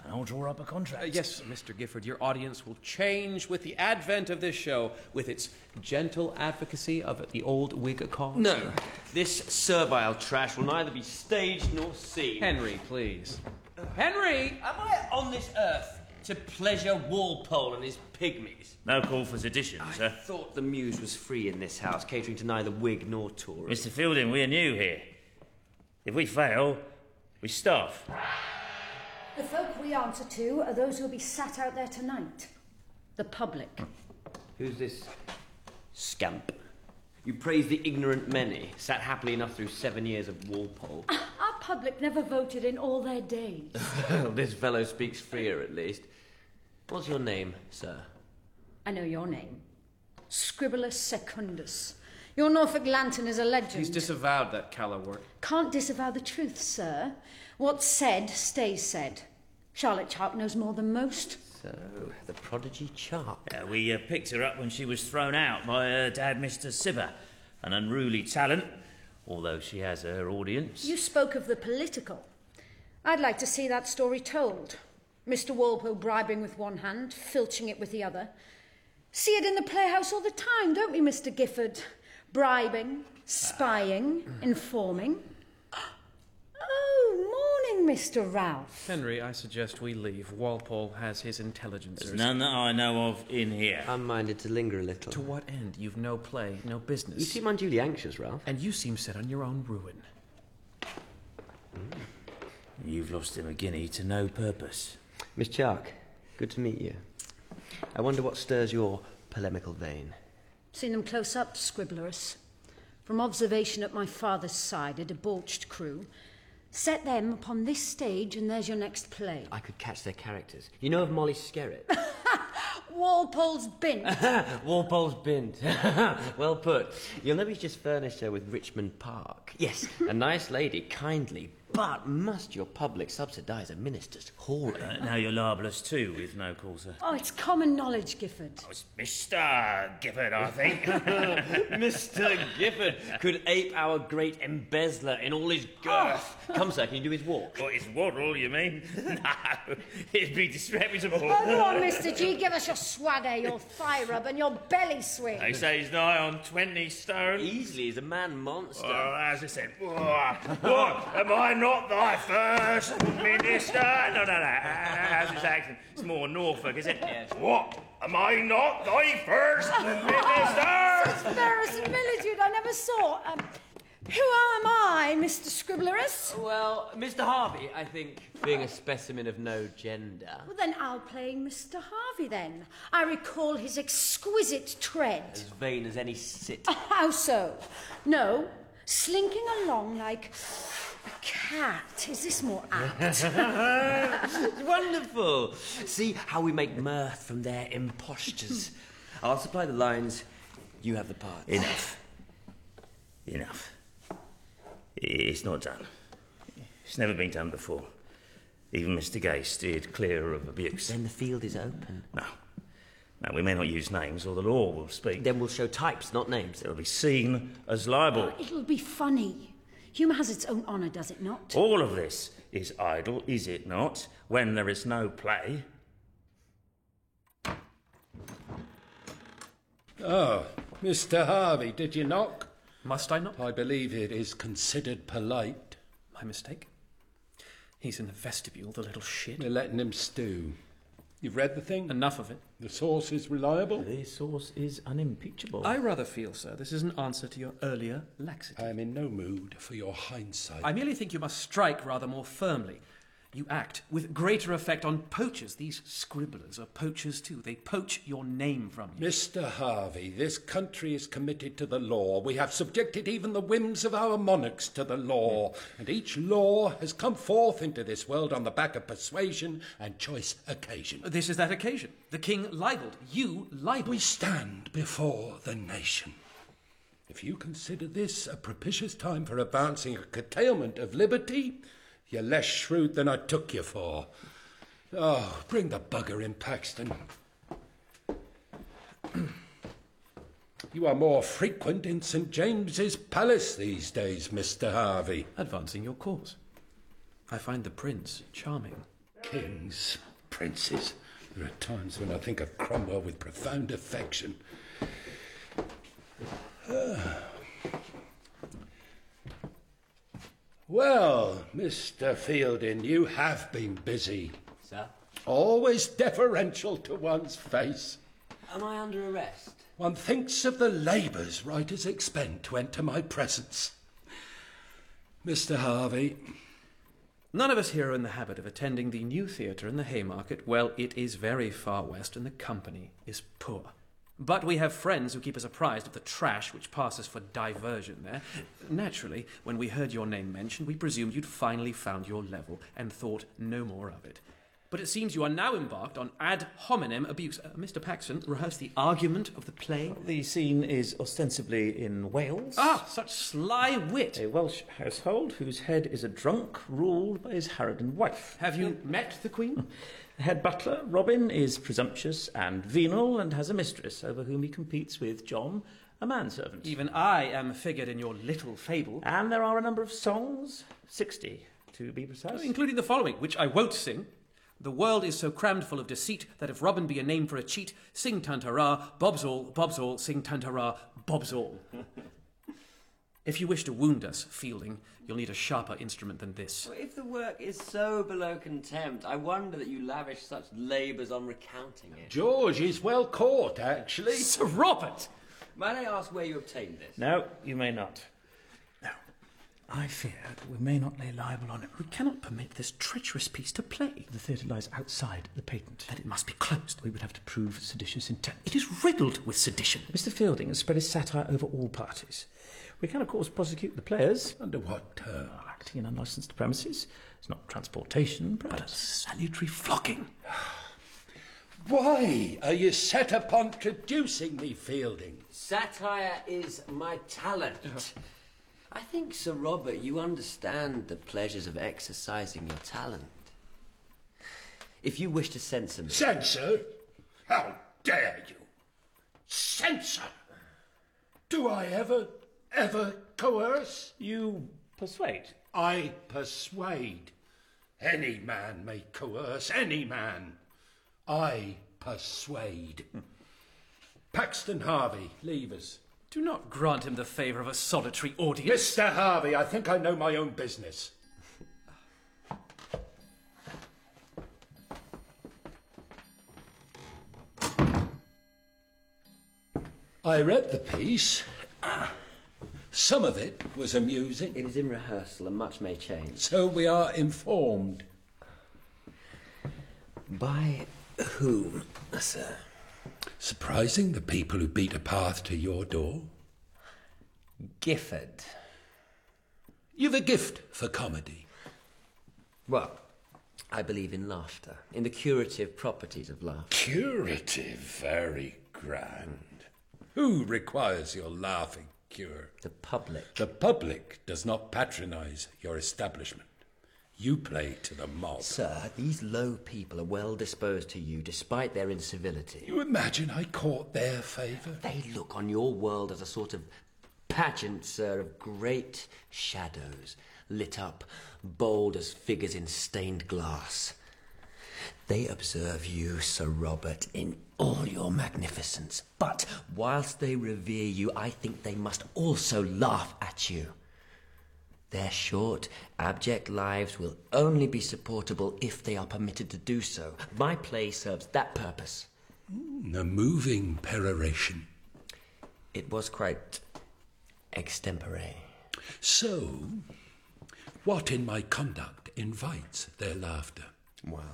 I'll draw up a contract. Uh, yes, Mister Gifford, your audience will change with the advent of this show, with its gentle advocacy of the old Whig cause. No, this servile trash will neither be staged nor seen. Henry, please. Henry! Am I on this earth to pleasure Walpole and his pygmies? No call for sedition, I sir. thought the muse was free in this house, catering to neither Whig nor Tory. Mister Fielding, we're new here. If we fail, we starve. The folk we answer to are those who'll be sat out there tonight. The public. Who's this scamp? You praise the ignorant many, sat happily enough through seven years of Walpole. Our public never voted in all their days. This fellow speaks freer, at least. What's your name, sir? I know your name. Scribulus Secundus. Your Norfolk lantern is a legend. He's disavowed that callow work. Can't disavow the truth, sir. What's said stays said. Charlotte Chark knows more than most. So, the prodigy Chark. Uh, we uh, picked her up when she was thrown out by her dad, Mister Sibber. An unruly talent, although she has her audience. You spoke of the political. I'd like to see that story told. Mister Walpole bribing with one hand, filching it with the other. See it in the playhouse all the time, don't we, Mister Gifford? Bribing, spying, informing. Oh, morning, Mister Ralph. Henry, I suggest we leave. Walpole has his intelligencers. There's none that I know of in here. I'm minded to linger a little. To what end? You've no play, no business. You seem unduly anxious, Ralph. And you seem set on your own ruin. Mm. You've lost him a guinea to no purpose. Miss Chark, good to meet you. I wonder what stirs your polemical vein. Seen them close up, Scriblerus. From observation at my father's side, a debauched crew. Set them upon this stage and there's your next play. I could catch their characters. You know of Molly Skerritt? Walpole's Bint. Walpole's Bint. Well put. You'll know he's just furnished her with Richmond Park. Yes, a nice lady, kindly. But must your public subsidise a minister's hall? Uh, now you're libellous too, with no call, sir. Oh, it's common knowledge, Gifford. Oh, it's Mister Gifford, I think. Mister Gifford could ape our great embezzler in all his girth. Oh. Come, sir, can you do his walk? What, his waddle, you mean? No, it'd be disreputable. Oh, go on, Mister G, give us your swagger, your thigh rub and your belly swing. They say he's nigh on twenty stone. Easily, he's a man monster. Oh, as I said, what, am I not thy first minister? No, no, no. How's his accent? It's more Norfolk, is it? Yes. What? Am I not thy first minister? Such verisimilitude I never saw. Um, who am I, Mister Scriblerus? Well, Mister Harvey, I think, being a specimen of no gender. Well, then I'll play Mister Harvey, then. I recall his exquisite tread. As vain as any sit. How so? No, slinking along like a cat. Is this more apt? Wonderful. See how we make mirth from their impostures. I'll supply the lines. You have the parts. Enough. Enough. It's not done. It's never been done before. Even Mister Gay steered clear of abuse. Then the field is open. No. Now, we may not use names, or the law will speak. Then we'll show types, not names. It'll be seen as libel. Oh, it'll be funny. Humour has its own honour, does it not? All of this is idle, is it not, when there is no play? Oh, Mister Harvey, did you knock? Must I not? I believe it is considered polite. My mistake. He's in the vestibule, the little shit. We're letting him stew. You've read the thing? Enough of it. The source is reliable? The source is unimpeachable. I rather feel, sir, this is an answer to your earlier laxity. I am in no mood for your hindsight. I merely think you must strike rather more firmly. You act with greater effect on poachers. These scribblers are poachers too. They poach your name from you. Mister Harvey, this country is committed to the law. We have subjected even the whims of our monarchs to the law. And each law has come forth into this world on the back of persuasion and choice occasion. This is that occasion. The king libelled. You libelled. We stand before the nation. If you consider this a propitious time for advancing a curtailment of liberty, you're less shrewd than I took you for. Oh, bring the bugger in, Paxton. You are more frequent in St James's Palace these days, Mister Harvey. Advancing your cause. I find the prince charming. Kings, princes. There are times when I think of Cromwell with profound affection. Ah. Well, Mister Fielding, you have been busy. Sir? Always deferential to one's face. Am I under arrest? One thinks of the labours writers expend to enter my presence. Mister Harvey. None of us here are in the habit of attending the new theatre in the Haymarket. Well, it is very far west and the company is poor. But we have friends who keep us apprised of the trash which passes for diversion there. Naturally, when we heard your name mentioned, we presumed you'd finally found your level and thought no more of it. But it seems you are now embarked on ad hominem abuse. Uh, Mister Paxton, rehearse the argument of the play. The scene is ostensibly in Wales. Ah, such sly wit. A Welsh household whose head is a drunk ruled by his harridan wife. Have you met the Queen? The head butler, Robin, is presumptuous and venal and has a mistress over whom he competes with John, a manservant. Even I am figured in your little fable. And there are a number of songs, sixty to be precise. Oh, including the following, which I won't sing. The world is so crammed full of deceit that if Robin be a name for a cheat, sing tantara, bob's all, bob's all, sing tantara, bob's all. If you wish to wound us, Fielding, you'll need a sharper instrument than this. Well, if the work is so below contempt, I wonder that you lavish such labours on recounting it. George is well caught, actually. Sir Robert! May I ask where you obtained this? No, you may not. I fear that we may not lay libel on him. We cannot permit this treacherous piece to play. The theatre lies outside the patent. Then it must be closed. We would have to prove seditious intent. It is riddled with sedition. Mister Fielding has spread his satire over all parties. We can, of course, prosecute the players. Under what term? Uh, acting in unlicensed premises. It's not transportation, perhaps. But a salutary flogging. Why are you set upon traducing me, Fielding? Satire is my talent. Uh-huh. I think, Sir Robert, you understand the pleasures of exercising your talent. If you wish to censor me... Censor? How dare you? Censor? Do I ever, ever coerce? You persuade. I persuade. Any man may coerce, any man. I persuade. Paxton Harvey, leave us. Do not grant him the favour of a solitary audience. Mister Harvey, I think I know my own business. I read the piece. Some of it was amusing. It is in rehearsal and much may change. So we are informed. By whom, sir? Surprising, the people who beat a path to your door. Gifford. You've a gift for comedy. Well, I believe in laughter, in the curative properties of laughter. Curative? Very grand. Who requires your laughing cure? The public. The public does not patronise your establishment. You play to the mob. Sir, these low people are well disposed to you despite their incivility. You imagine I court their favour? They look on your world as a sort of pageant, sir, of great shadows, lit up, bold as figures in stained glass. They observe you, Sir Robert, in all your magnificence. But whilst they revere you, I think they must also laugh at you. Their short, abject lives will only be supportable if they are permitted to do so. My play serves that purpose. Mm, a moving peroration. It was quite extempore. So, what in my conduct invites their laughter? Well,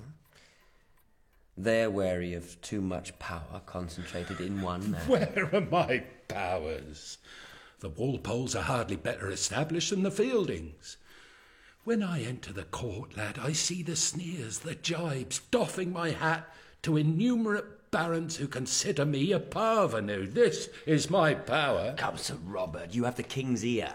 they're wary of too much power concentrated in one man. Where are my powers? The Walpoles are hardly better established than the Fieldings. When I enter the court, lad, I see the sneers, the jibes, doffing my hat to innumerate barons who consider me a parvenu. This is my power. Come, Sir Robert, you have the king's ear.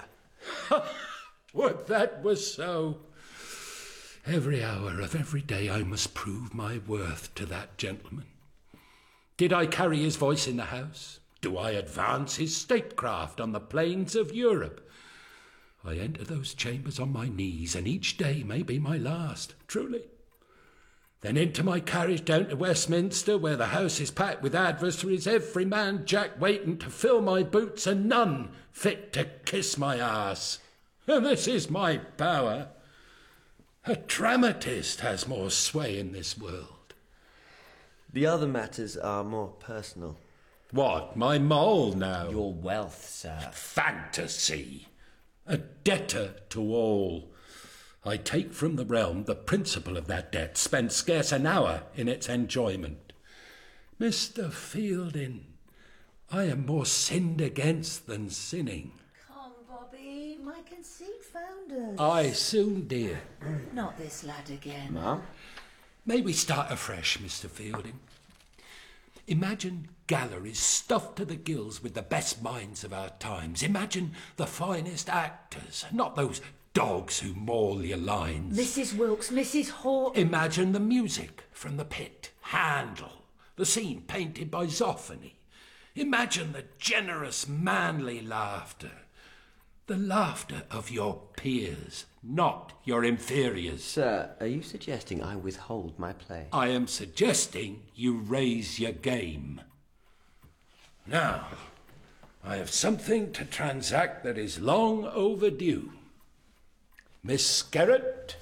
Would that was so. Every hour of every day I must prove my worth to that gentleman. Did I carry his voice in the House? Do I advance his statecraft on the plains of Europe? I enter those chambers on my knees, and each day may be my last, truly. Then into my carriage down to Westminster, where the house is packed with adversaries, every man jack waiting to fill my boots, and none fit to kiss my arse. And this is my power. A dramatist has more sway in this world. The other matters are more personal. What, my mole now? Your wealth, sir. Fantasy. A debtor to all. I take from the realm the principal of that debt, spend scarce an hour in its enjoyment. Mister Fielding, I am more sinned against than sinning. Come, Bobby, my conceit founders. Aye, soon, dear. Not this lad again. Ma'am? May we start afresh, Mister Fielding? Imagine galleries stuffed to the gills with the best minds of our times. Imagine the finest actors, not those dogs who maul your lines. Missus Wilkes, Missus Hawke. Imagine the music from the pit, Handel, the scene painted by Zoffany. Imagine the generous, manly laughter, the laughter of your peers, not your inferiors. Sir, are you suggesting I withhold my play? I am suggesting you raise your game. Now, I have something to transact that is long overdue. Miss Skerritt?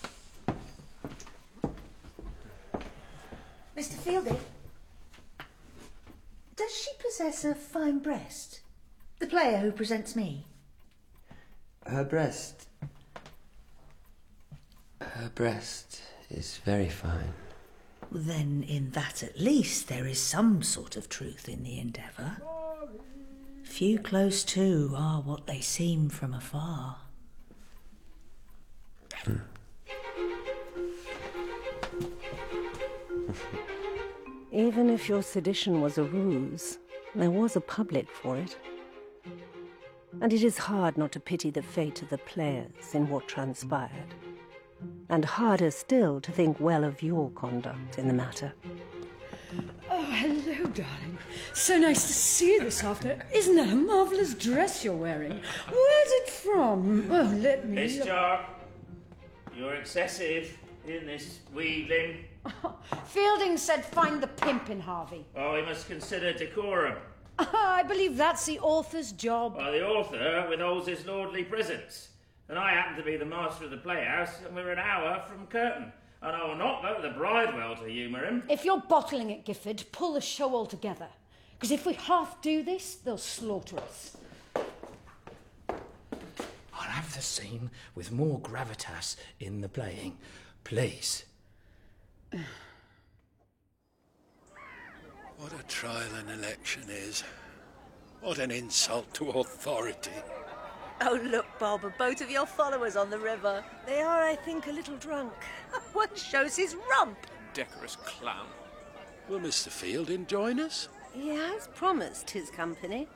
Mister Fielding, does she possess a fine breast? The player who presents me. Her breast... Her breast is very fine. Then in that at least there is some sort of truth in the endeavour. Few close to are what they seem from afar. Hmm. Even if your sedition was a ruse, there was a public for it. And it is hard not to pity the fate of the players in what transpired. And harder still to think well of your conduct in the matter. Oh, hello, darling. So nice to see you this afternoon. Isn't that a marvellous dress you're wearing? Where's it from? Oh, let me Miss look. Jar, you're excessive in this wheedling. Fielding said find the pimp in Harvey. Oh, we must consider decorum. I believe that's the author's job. Well, the author withholds his lordly presence. And I happen to be the master of the playhouse, and we're an hour from curtain. And I will not go to the Bridewell to humour him. If you're bottling it, Gifford, pull the show all together. Because if we half do this, they'll slaughter us. I'll have the scene with more gravitas in the playing, please. What a trial an election is. What an insult to authority. Oh, look, Bob, are both of your followers on the river? They are, I think, a little drunk. One shows his rump. Decorous clown. Will Mister Fielding join us? He has promised his company.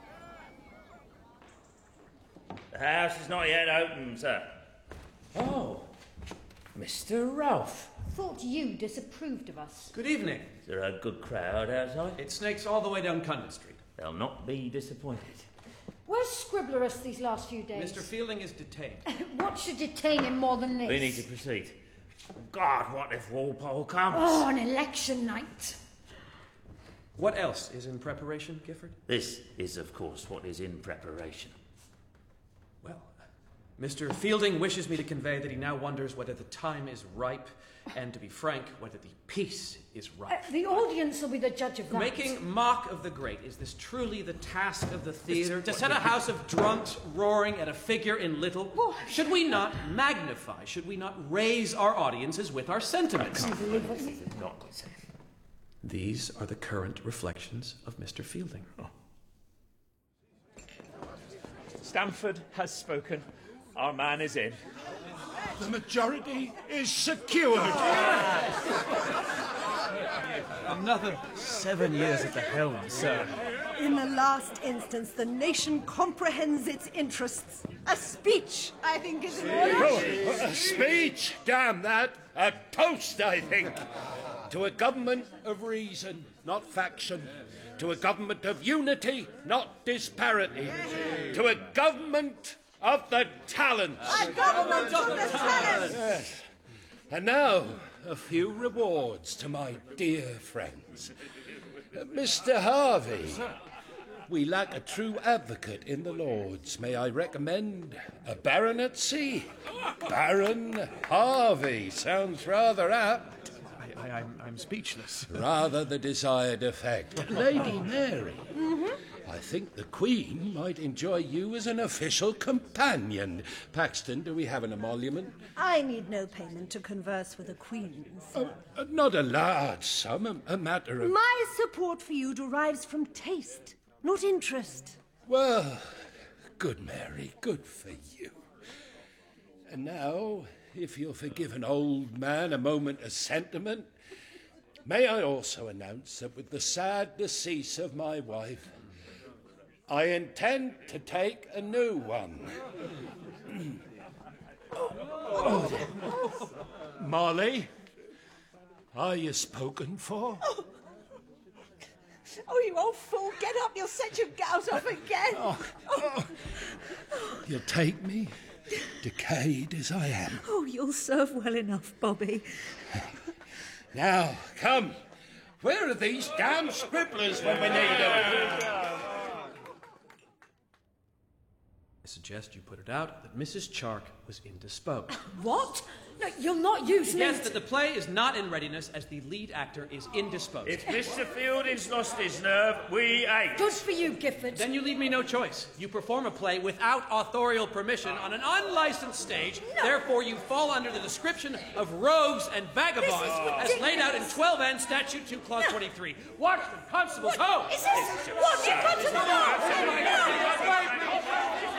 The house is not yet open, sir. Oh, Mister Ralph. Thought you disapproved of us. Good evening. Is there a good crowd outside? It snakes all the way down Cundiff Street. They'll not be disappointed. Where's Scribblerus these last few days? Mister Fielding is detained. What should detain him more than this? We need to proceed. God, what if Walpole comes? Oh, an election night. What else is in preparation, Gifford? This is, of course, what is in preparation. Well, Mister Fielding wishes me to convey that he now wonders whether the time is ripe, and to be frank, whether the piece is ripe. Uh, the audience will be the judge of that. Making mock of the great, is this truly the task of the theatre? To set a house of drunks roaring at a figure in little? What? Should we not magnify? Should we not raise our audiences with our sentiments? These are the current reflections of Mister Fielding. Oh. Stamford has spoken. Our man is in. The majority is secured. Another seven years at the helm, sir. In the last instance, the nation comprehends its interests. A speech, I think, is in order. Oh, a speech? Damn that. A toast, I think. To a government of reason, not faction. To a government of unity, not disparity. To a government of the talents. A government of the talents. Yes. And now, a few rewards to my dear friends. Uh, Mister Harvey, we lack a true advocate in the Lords. May I recommend a baronetcy? Baron Harvey sounds rather apt. I, I, I'm, I'm speechless. Rather the desired effect. Lady Mary, Mm-hmm. I think the Queen might enjoy you as an official companion. Paxton, do we have an emolument? I need no payment to converse with a queen, sir. Uh, not a large sum, a, a matter of... My support for you derives from taste, not interest. Well, good, Mary, good for you. And now, if you'll forgive an old man a moment of sentiment, may I also announce that with the sad decease of my wife, I intend to take a new one. Oh. Molly, are you spoken for? Oh. Oh, you old fool, get up, you'll set your gout off again. Oh. Oh. You'll take me, decayed as I am. Oh, you'll serve well enough, Bobby. Now, come. Where are these damn scribblers when we need them? I suggest you put it out that Missus Chark was indisposed. What? No, you'll not use me. Yes, that the play is not in readiness as the lead actor is indisposed. If Mister Fielding's lost his nerve, we ain't. Good for you, Gifford. Then you leave me no choice. You perform a play without authorial permission on an unlicensed stage. No. Therefore, you fall under the description of rogues and vagabonds as laid out in twelve N Statute two, Clause no. twenty-three. Watch them, constables, ho! Is this... What? You've got to know!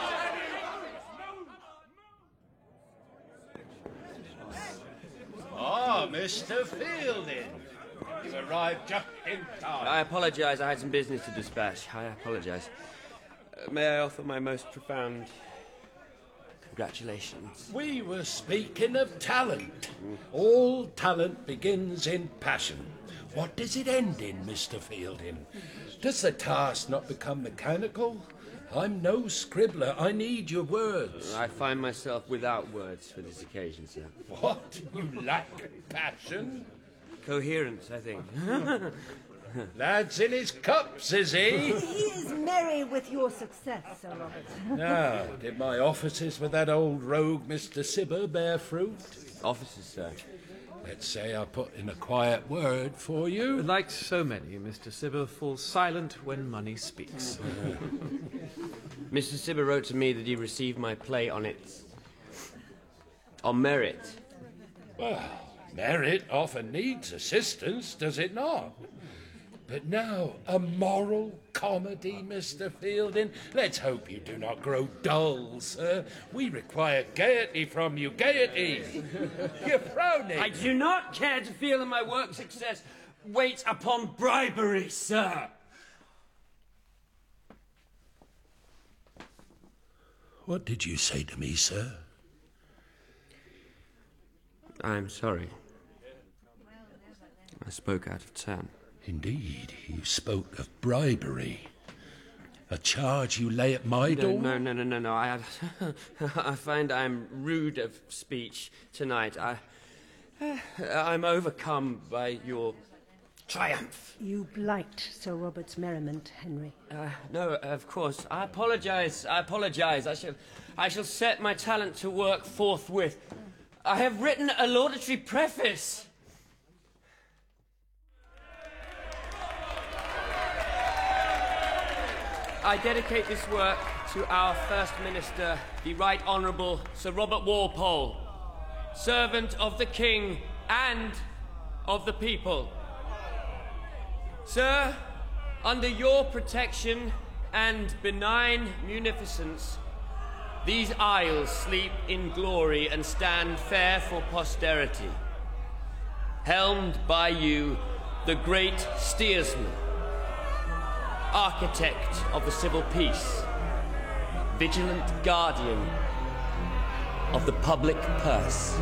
Ah, Mister Fielding. You arrived just in time. I apologise, I had some business to dispatch. I apologise. Uh, may I offer my most profound congratulations? We were speaking of talent. All talent begins in passion. What does it end in, Mister Fielding? Does the task not become mechanical? I'm no scribbler. I need your words. I find myself without words for this occasion, sir. What? You lack passion? Coherence, I think. Lad's in his cups, is he? He is merry with your success, Sir Robert. Now, did my offices with that old rogue Mister Cibber bear fruit? Offices, sir? Let's say I put in a quiet word for you. Like so many, Mister Cibber falls silent when money speaks. Mister Cibber wrote to me that he received my play on its... on merit. Well, merit often needs assistance, does it not? But now, a moral comedy, Mister Fielding? Let's hope you do not grow dull, sir. We require gaiety from you, gaiety. You're frowning. I do not care to feel that my work success waits upon bribery, sir. What did you say to me, sir? I'm sorry. I spoke out of turn. Indeed, you spoke of bribery. A charge you lay at my no, door? No, no, no, no, no. I, I find I'm rude of speech tonight. I, I'm overcome by your triumph. You blight Sir Robert's merriment, Henry. Uh, no, of course. I apologise. I apologise. I shall, I shall set my talent to work forthwith. I have written a laudatory preface. I dedicate this work to our First Minister, the Right Honourable Sir Robert Walpole, servant of the King and of the people. Sir, under your protection and benign munificence, these isles sleep in glory and stand fair for posterity. Helmed by you, the great steersman, architect of the civil peace, vigilant guardian of the public purse.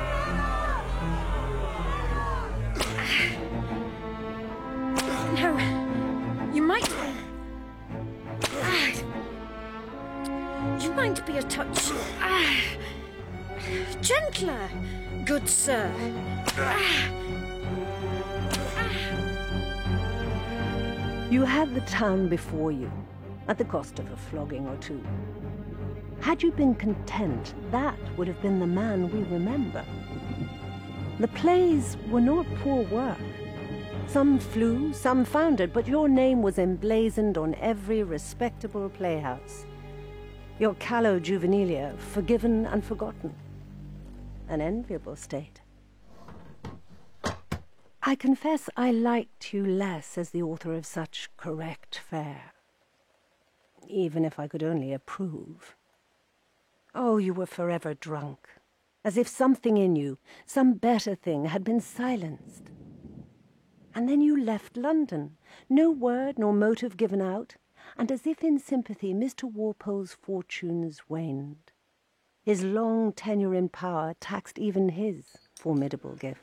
No, you might... You might be a touch... gentler. good sir. You had the town before you, at the cost of a flogging or two. Had you been content, that would have been the man we remember. The plays were not poor work. Some flew, some foundered, but your name was emblazoned on every respectable playhouse. Your callow juvenilia forgiven and forgotten. An enviable state. I confess I liked you less as the author of such correct fare, even if I could only approve. Oh, you were forever drunk, as if something in you, some better thing, had been silenced. And then you left London, no word nor motive given out, and as if in sympathy Mister Walpole's fortunes waned. His long tenure in power taxed even his formidable gifts.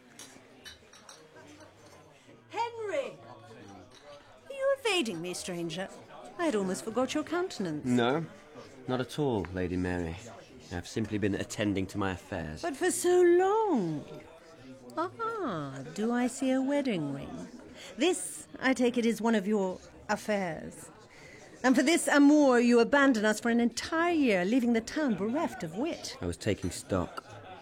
Henry! Are you evading me, stranger? I had almost forgot your countenance. No, not at all, Lady Mary. I've simply been attending to my affairs. But for so long. Ah, do I see a wedding ring? This, I take it, is one of your affairs. And for this amour you abandon us for an entire year, leaving the town bereft of wit. I was taking stock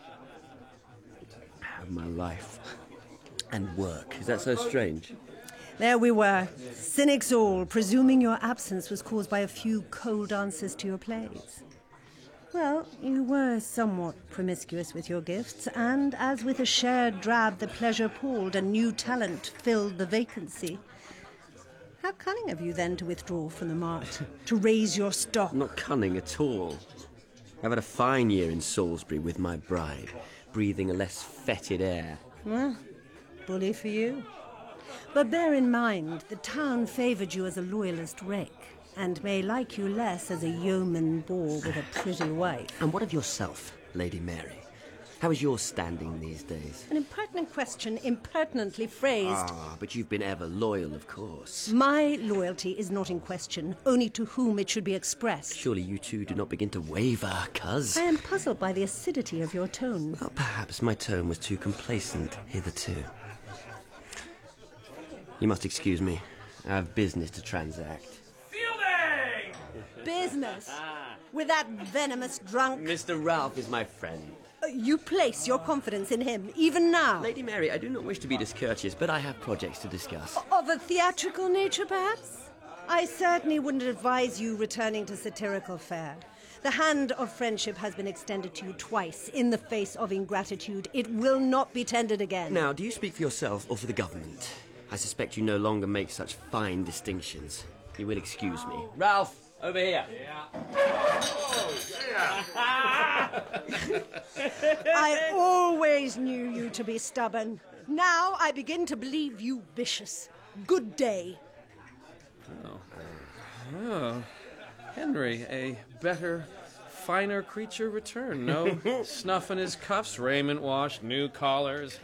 of my life and work. Is that so strange? There we were, cynics all, presuming your absence was caused by a few cold answers to your plays. Well, you were somewhat promiscuous with your gifts, and as with a shared drab the pleasure palled, a new talent filled the vacancy. How cunning of you then to withdraw from the mart, to raise your stock. Not cunning at all. I've had a fine year in Salisbury with my bride, breathing a less fetid air. Well, bully for you. But bear in mind, the town favoured you as a loyalist rake, and may like you less as a yeoman boor with a pretty wife. And what of yourself, Lady Mary? How is your standing these days? An impertinent question, impertinently phrased. Ah, but you've been ever loyal, of course. My loyalty is not in question, only to whom it should be expressed. Surely you two do not begin to waver, cuz. I am puzzled by the acidity of your tone. Well, perhaps my tone was too complacent hitherto. You must excuse me. I have business to transact. Fielding! Business? With that venomous drunk? Mister Ralph is my friend. Uh, you place your confidence in him, even now? Lady Mary, I do not wish to be discourteous, but I have projects to discuss. Of a theatrical nature, perhaps? I certainly wouldn't advise you returning to satirical fare. The hand of friendship has been extended to you twice in the face of ingratitude. It will not be tendered again. Now, do you speak for yourself or for the government? I suspect you no longer make such fine distinctions. You will excuse me. Ralph, over here. I always knew you to be stubborn. Now I begin to believe you vicious. Good day. Oh. Oh. Henry, a better, finer creature returned. No snuff in his cuffs, raiment washed, new collars.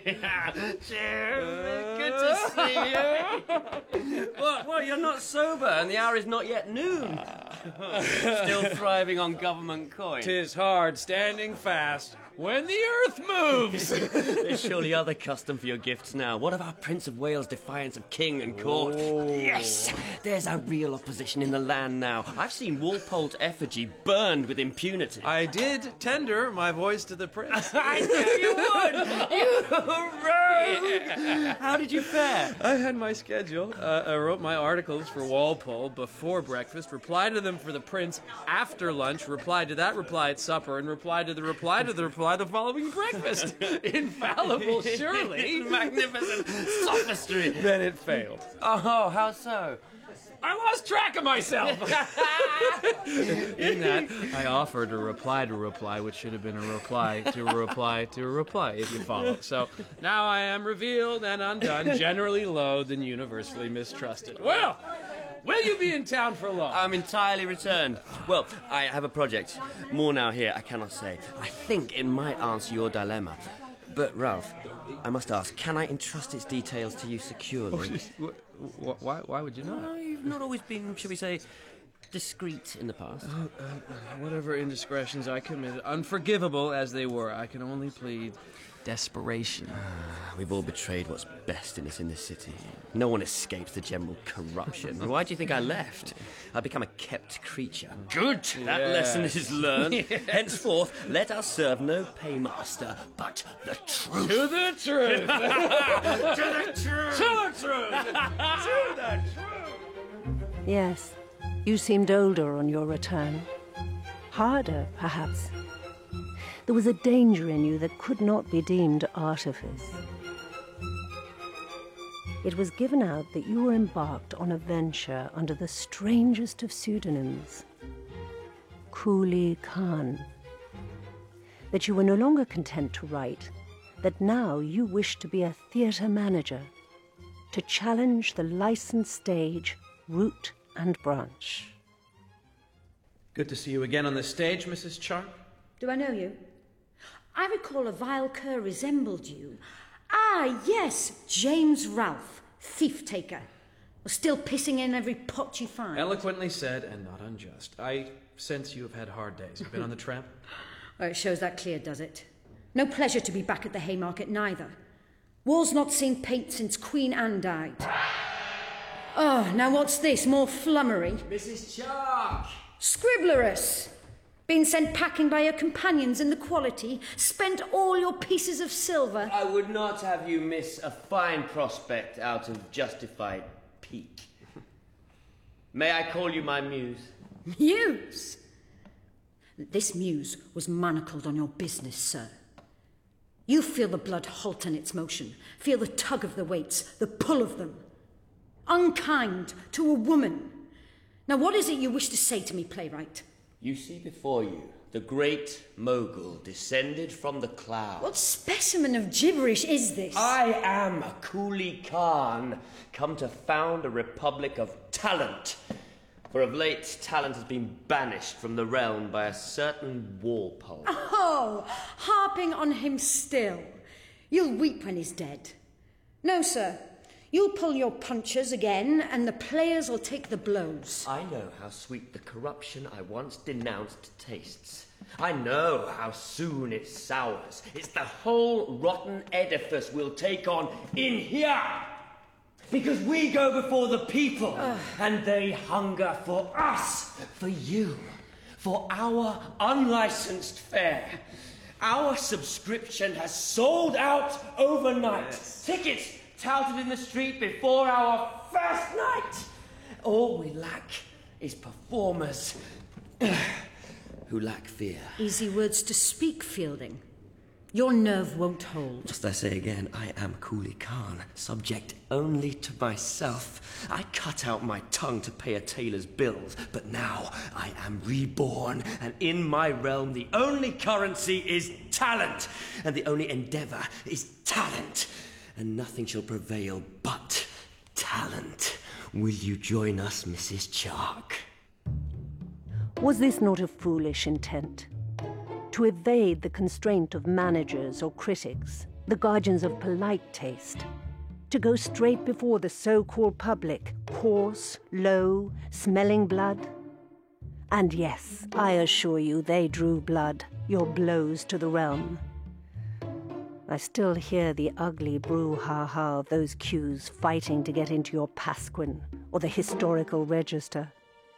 Cheers. Good to see you. What? Well, you're not sober, and the hour is not yet noon. Still thriving on government coin. Tis hard standing fast when the earth moves. There's surely other custom for your gifts now. What of our Prince of Wales' defiance of king and court? Oh. Yes! There's a real opposition in the land now. I've seen Walpole's effigy burned with impunity. I did tender my voice to the prince. I knew you would! You rogue! How did you fare? I had my schedule. Uh, I wrote my articles for Walpole before breakfast, replied to them for the prince after lunch, replied to that reply at supper, and replied to the reply to the reply the following breakfast. Infallible, surely. Magnificent sophistry. Then it failed. Oh, how so? I lost track of myself. In that, I offered a reply to a reply, which should have been a reply to a reply to a reply, if you follow. So now I am revealed and undone, generally loathed and universally mistrusted. Well, will you be in town for long? I'm entirely returned. Well, I have a project. More now here, I cannot say. I think it might answer your dilemma. But, Ralph, I must ask, can I entrust its details to you securely? Why, why would you not? Well, you've not always been, shall we say, discreet in the past. Uh, uh, whatever indiscretions I committed, unforgivable as they were, I can only plead desperation. We've all betrayed what's best in us in this city. No one escapes the general corruption. Why do you think I left? I've become a kept creature. Good! That Yes. lesson is learned. Yes. Henceforth, let us serve no paymaster, but the truth. To the truth! To the truth! To the truth! To the truth! Yes, you seemed older on your return. Harder, perhaps. There was a danger in you that could not be deemed artifice. It was given out that you were embarked on a venture under the strangest of pseudonyms, Kuli Khan. That you were no longer content to write, that now you wished to be a theatre manager, to challenge the licensed stage, root and branch. Good to see you again on the stage, Missus Charp. Do I know you? I recall a vile cur resembled you. Ah, yes, James Ralph, thief-taker. Still pissing in every pot you find. Eloquently said and not unjust. I sense you have had hard days. You've been on the tramp? Well, it shows that clear, does it? No pleasure to be back at the Haymarket neither. Wall's not seen paint since Queen Anne died. Oh, now what's this? More flummery? Missus Chark! Scribblerous! Been sent packing by your companions in the quality, spent all your pieces of silver. I would not have you miss a fine prospect out of justified pique. May I call you my muse? Muse? This muse was manacled on your business, sir. You feel the blood halt in its motion, feel the tug of the weights, the pull of them. Unkind to a woman. Now what is it you wish to say to me, playwright? You see before you the great mogul descended from the clouds. What specimen of gibberish is this? I am Kuli Khan, come to found a republic of talent. For of late, talent has been banished from the realm by a certain Walpole. Oh, harping on him still. You'll weep when he's dead. No, sir. You'll pull your punches again, and the players will take the blows. I know how sweet the corruption I once denounced tastes. I know how soon it sours. It's the whole rotten edifice we'll take on in here. Because we go before the people, Ugh. and they hunger for us, for you, for our unlicensed fare. Our subscription has sold out overnight. Yes. Tickets touted in the street before our first night. All we lack is performers who lack fear. Easy words to speak, Fielding. Your nerve won't hold. Must I say again, I am Kuli Khan, subject only to myself. I cut out my tongue to pay a tailor's bills, but now I am reborn, and in my realm the only currency is talent, and the only endeavour is talent, and nothing shall prevail but talent. Will you join us, Missus Chark? Was this not a foolish intent? To evade the constraint of managers or critics, the guardians of polite taste, to go straight before the so-called public, coarse, low, smelling blood? And yes, I assure you they drew blood, your blows to the realm. I still hear the ugly brouhaha of those queues fighting to get into your Pasquin or the historical register.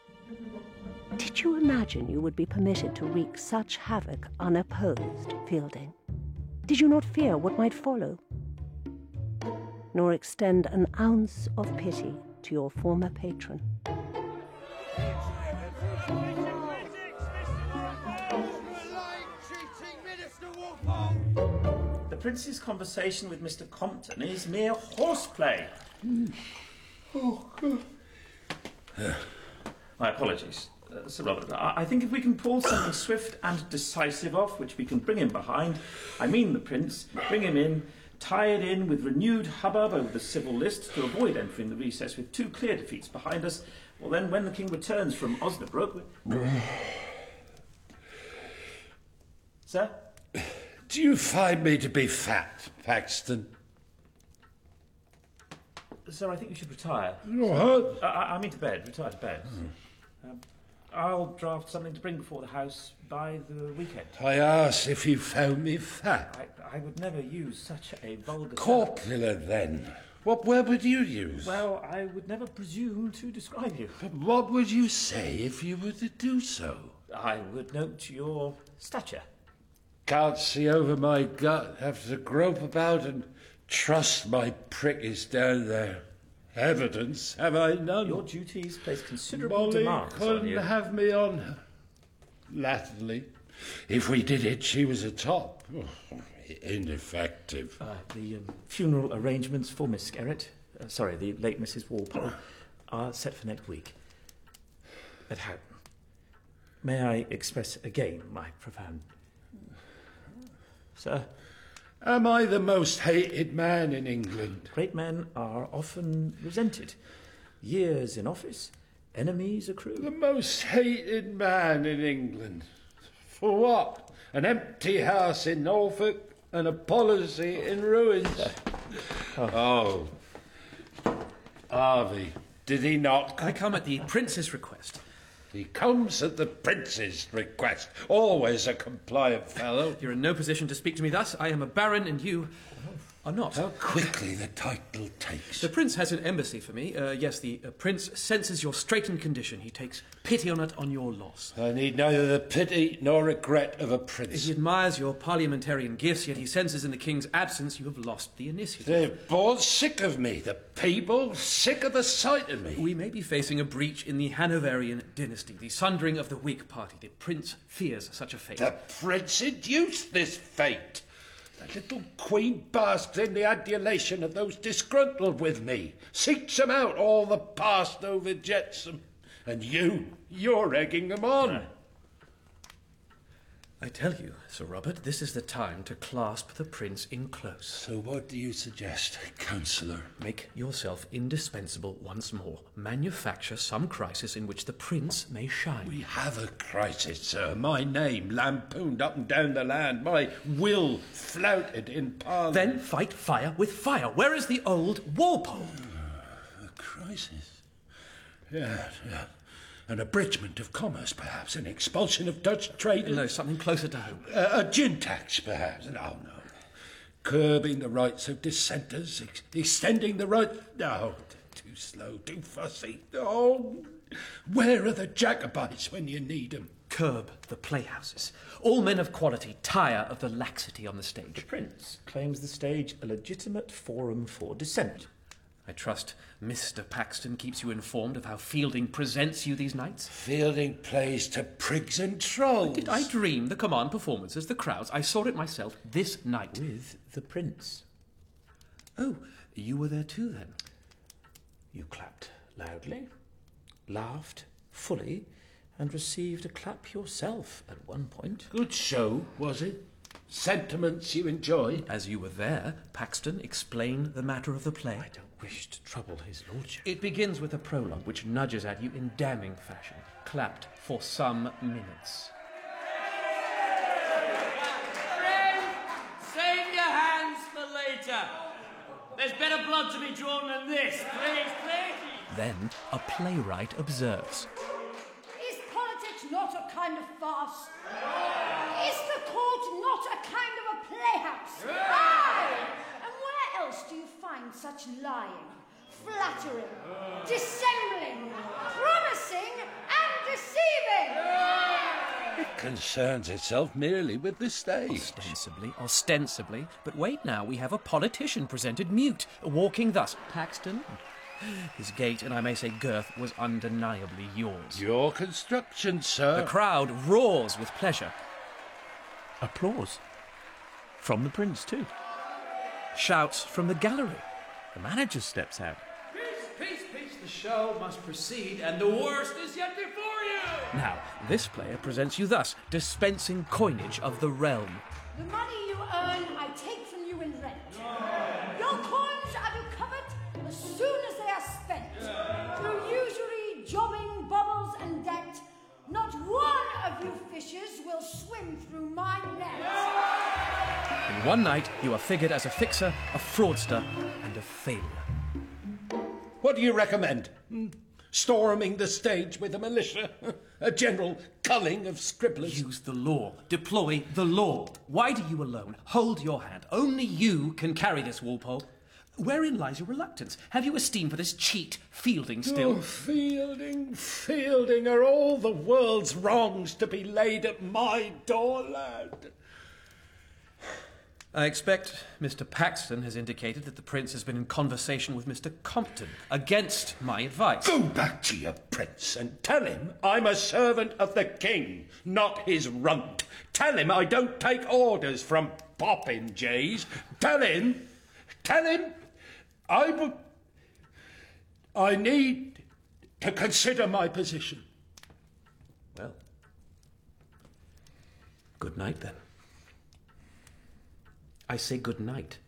Did you imagine you would be permitted to wreak such havoc unopposed, Fielding? Did you not fear what might follow? Nor extend an ounce of pity to your former patron? The Prince's conversation with Mister Compton is mere horseplay. Mm. Oh, God. My apologies. Uh, Sir Robert, I, I think if we can pull something swift and decisive off, which we can bring him behind, I mean the Prince, bring him in, tie it in with renewed hubbub over the civil list to avoid entering the recess with two clear defeats behind us, well then when the King returns from Osnabruck... We... Sir? Do you find me to be fat, Paxton? Sir, I think you should retire. What? I, I mean to bed. Retire to bed. Mm. Um, I'll draft something to bring before the House by the weekend. I asked if you found me fat. I, I would never use such a vulgar... Corpulent, then. What word would you use? Well, I would never presume to describe you. But what would you say if you were to do so? I would note your stature. Can't see over my gut. Have to grope about and trust my prick is down there. Evidence have I none. Your duties place considerable Molly demands couldn't on you. have me on her. Latterly. If we did it, she was atop. Oh, ineffective. Uh, the um, funeral arrangements for Miss Skerritt, uh, sorry, the late Missus Walpole, are set for next week at Houghton. May I express again my profound... Sir? Am I the most hated man in England? Great men are often resented. Years in office, enemies accrue. The most hated man in England. For what? An empty house in Norfolk and a policy in ruins. Oh. Harvey, did he not... I come at the Prince's request. He comes at the Prince's request. Always a compliant fellow. You're in no position to speak to me thus. I am a baron and you are not. How quickly the title takes. The Prince has an embassy for me. Uh, yes, the uh, Prince senses your straitened condition. He takes pity on it on your loss. I need neither the pity nor regret of a prince. He admires your parliamentarian gifts, yet he senses in the King's absence you have lost the initiative. They're both sick of me. The people sick of the sight of me. We may be facing a breach in the Hanoverian dynasty, the sundering of the Whig party. The Prince fears such a fate. The Prince induced this fate. That little queen basks in the adulation of those disgruntled with me. Seeks them out, all the past over jetsam. And you, you're egging them on. Uh, I tell you, Sir Robert, this is the time to clasp the Prince in close. So what do you suggest, Councillor? Make yourself indispensable once more. Manufacture some crisis in which the Prince may shine. We have a crisis, sir. My name lampooned up and down the land. My will flouted in Parliament. Then fight fire with fire. Where is the old Walpole? Uh, a crisis? Yeah, yeah. An abridgment of commerce, perhaps. An expulsion of Dutch traders. No, something closer to home. Uh, a gin tax, perhaps. No, no. Curbing the rights of dissenters. Ex- extending the right... No, too slow, too fussy. Oh, where are the Jacobites when you need them? Curb the playhouses. All men of quality tire of the laxity on the stage. The Prince claims the stage a legitimate forum for dissent. I trust Mister Paxton keeps you informed of how Fielding presents you these nights? Fielding plays to prigs and trolls. Did I dream the command performances, the crowds? I saw it myself this night. With the Prince. Oh, you were there too, then? You clapped loudly, laughed fully, and received a clap yourself at one point. Good show, was it? Sentiments you enjoy? As you were there, Paxton explained the matter of the play. I don't wish to trouble his lordship. It begins with a prologue which nudges at you in damning fashion, clapped for some minutes. Friend, save your hands for later. There's better blood to be drawn than this. Please, please. Then a playwright observes. Is politics not a kind of farce? Is the court not a kind of a playhouse? Aye! And where else do you find such lying, flattering, dissembling, promising, and deceiving? It concerns itself merely with the stage. Ostensibly, ostensibly. But wait now, we have a politician presented mute, walking thus. Paxton, his gait, and I may say girth, was undeniably yours. Your construction, sir. The crowd roars with pleasure. Applause. From the Prince, too. Shouts from the gallery. The manager steps out. Peace, peace, peace. The show must proceed, and the worst is yet before you. Now, this player presents you thus, dispensing coinage of the realm. The money you earn, I take from you in rent. Your coins are recovered as soon as they are spent. Through usury, jobbing, bubbles, and debt, not one of you fishes will swim through my net. In one night, you are figured as a fixer, a fraudster, and a failure. What do you recommend? Storming the stage with a militia? a general culling of scribblers. Use the law. Deploy the law. Why do you alone hold your hand? Only you can carry this, Walpole. Wherein lies your reluctance? Have you esteem for this cheat, Fielding, still? Oh, Fielding, Fielding, are all the world's wrongs to be laid at my door, lad? I expect Mister Paxton has indicated that the Prince has been in conversation with Mister Compton, against my advice. Go back to your Prince and tell him I'm a servant of the King, not his runt. Tell him I don't take orders from popinjays. Tell him, tell him I will... I need to consider my position. Well, good night, then. I say good night.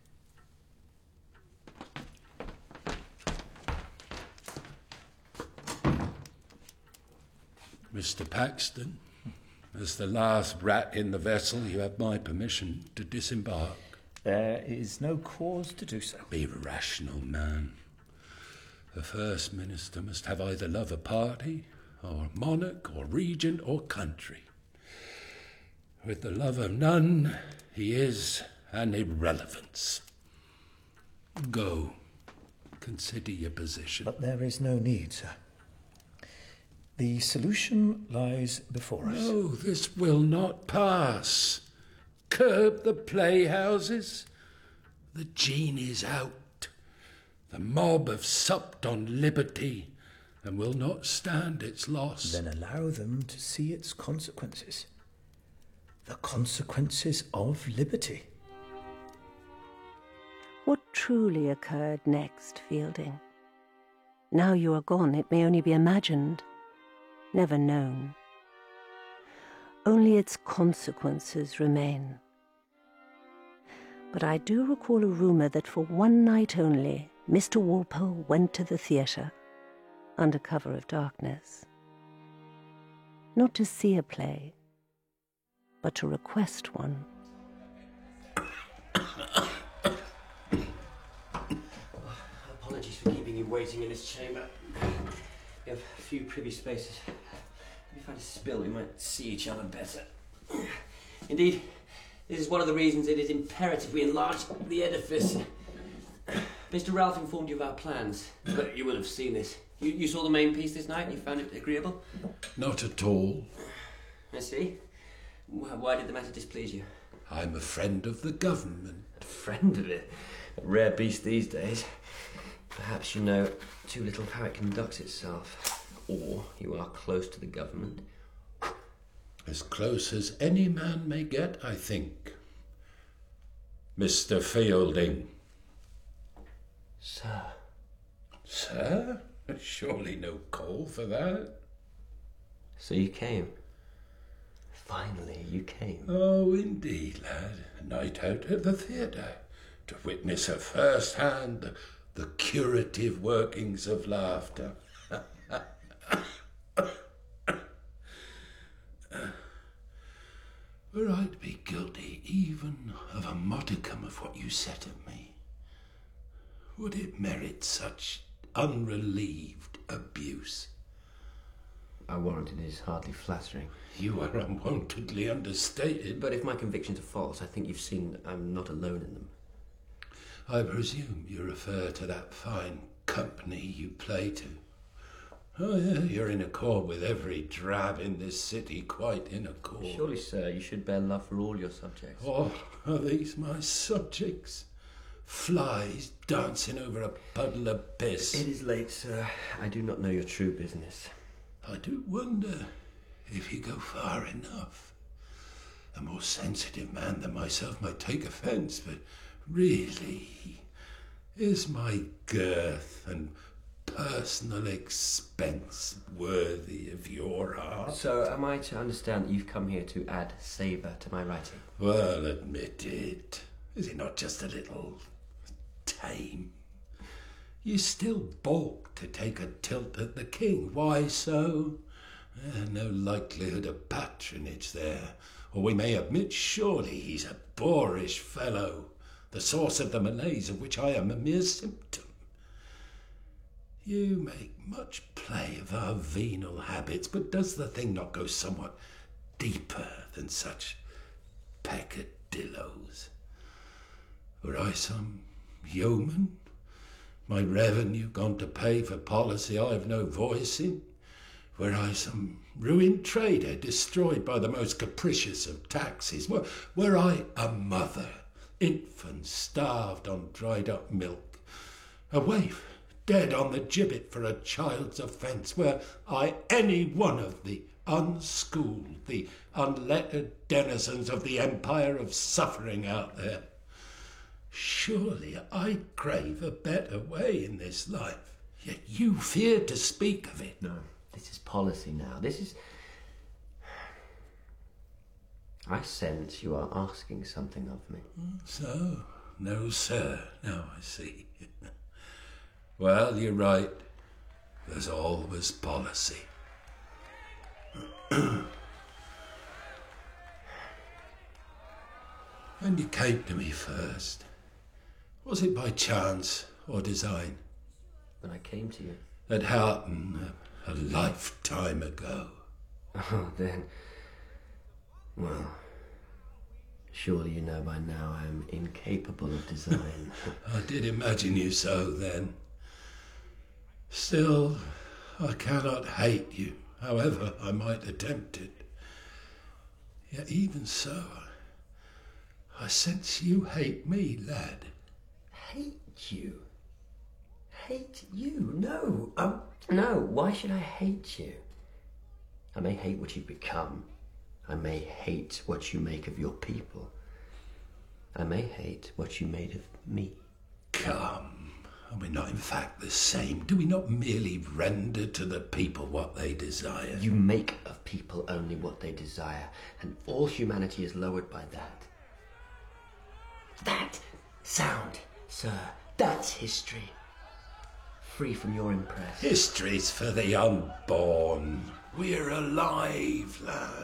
Mister Paxton, as the last rat in the vessel, you have my permission to disembark. There is no cause to do so. Be rational, man. The First Minister must have either love of party, or monarch, or regent, or country. With the love of none, he is an irrelevance. Go. Consider your position. But there is no need, sir. The solution lies before us. No, this will not pass. Curb the playhouses. The genie's out. The mob have supped on liberty and will not stand its loss. Then allow them to see its consequences. The consequences of liberty. What truly occurred next, Fielding? Now you are gone, it may only be imagined, never known. Only its consequences remain. But I do recall a rumour that for one night only, Mister Walpole went to the theatre, under cover of darkness. Not to see a play, but to request one. Apologies for keeping you waiting in this chamber. We have a few privy spaces. If we find a spill, we might see each other better. Indeed, this is one of the reasons it is imperative we enlarge the edifice. Mister Ralph informed you of our plans, but you will have seen this. You, you saw the main piece this night and you found it agreeable? Not at all. I see. Why did the matter displease you? I'm a friend of the government. A friend of it? A rare beast these days. Perhaps you know too little how it conducts itself. Or you are close to the government. As close as any man may get, I think. Mister Fielding. Sir. Sir? Surely no call for that. So you came. Finally, you came. Oh, indeed, lad. A night out at the theatre. To witness at first hand the, the curative workings of laughter. Were I to be guilty even of a modicum of what you said of me, would it merit such unrelieved abuse? I warrant it is hardly flattering. You are unwontedly understated. But if my convictions are false, I think you've seen I'm not alone in them. I presume you refer to that fine company you play to. Oh, yeah, you're in accord with every drab in this city, quite in accord. Surely, sir, you should bear love for all your subjects. Oh, are these my subjects? Flies dancing over a puddle of piss. It is late, sir. I do not know your true business. I do wonder if you go far enough. A more sensitive man than myself might take offence, but really, is my girth and personal expense worthy of your heart? So, am I to understand that you've come here to add savour to my writing? Well, admit it. Is it not just a little tame? You still balk to take a tilt at the king. Why so? Eh, no likelihood of patronage there. Or we may admit surely he's a boorish fellow, the source of the malaise of which I am a mere symptom. You make much play of our venal habits, but does the thing not go somewhat deeper than such peccadilloes? Were I some yeoman, my revenue gone to pay for policy I've no voice in? Were I some ruined trader destroyed by the most capricious of taxes? Were, were I a mother, infant starved on dried up milk, a waif dead on the gibbet for a child's offence? Were I any one of the unschooled, the unlettered denizens of the empire of suffering out there? Surely I crave a better way in this life, yet you fear to speak of it. No, this is policy now. This is... I sense you are asking something of me. So, no, sir. Now I see. Well, you're right. There's always policy. When you came to me first, was it by chance or design? When I came to you? At Houghton, a, a lifetime ago. Oh, then... Well... Surely you know by now I am incapable of design. I did imagine you so then. Still, I cannot hate you, however I might attempt it. Yet even so, I sense you hate me, lad. Hate you? Hate you? No. Oh, no. Why should I hate you? I may hate what you've become. I may hate what you make of your people. I may hate what you made of me. Come, are we not in fact the same? Do we not merely render to the people what they desire? You make of people only what they desire, and all humanity is lowered by that. That sound, sir, that's history. Free from your impress. History's for the unborn. We're alive, lad.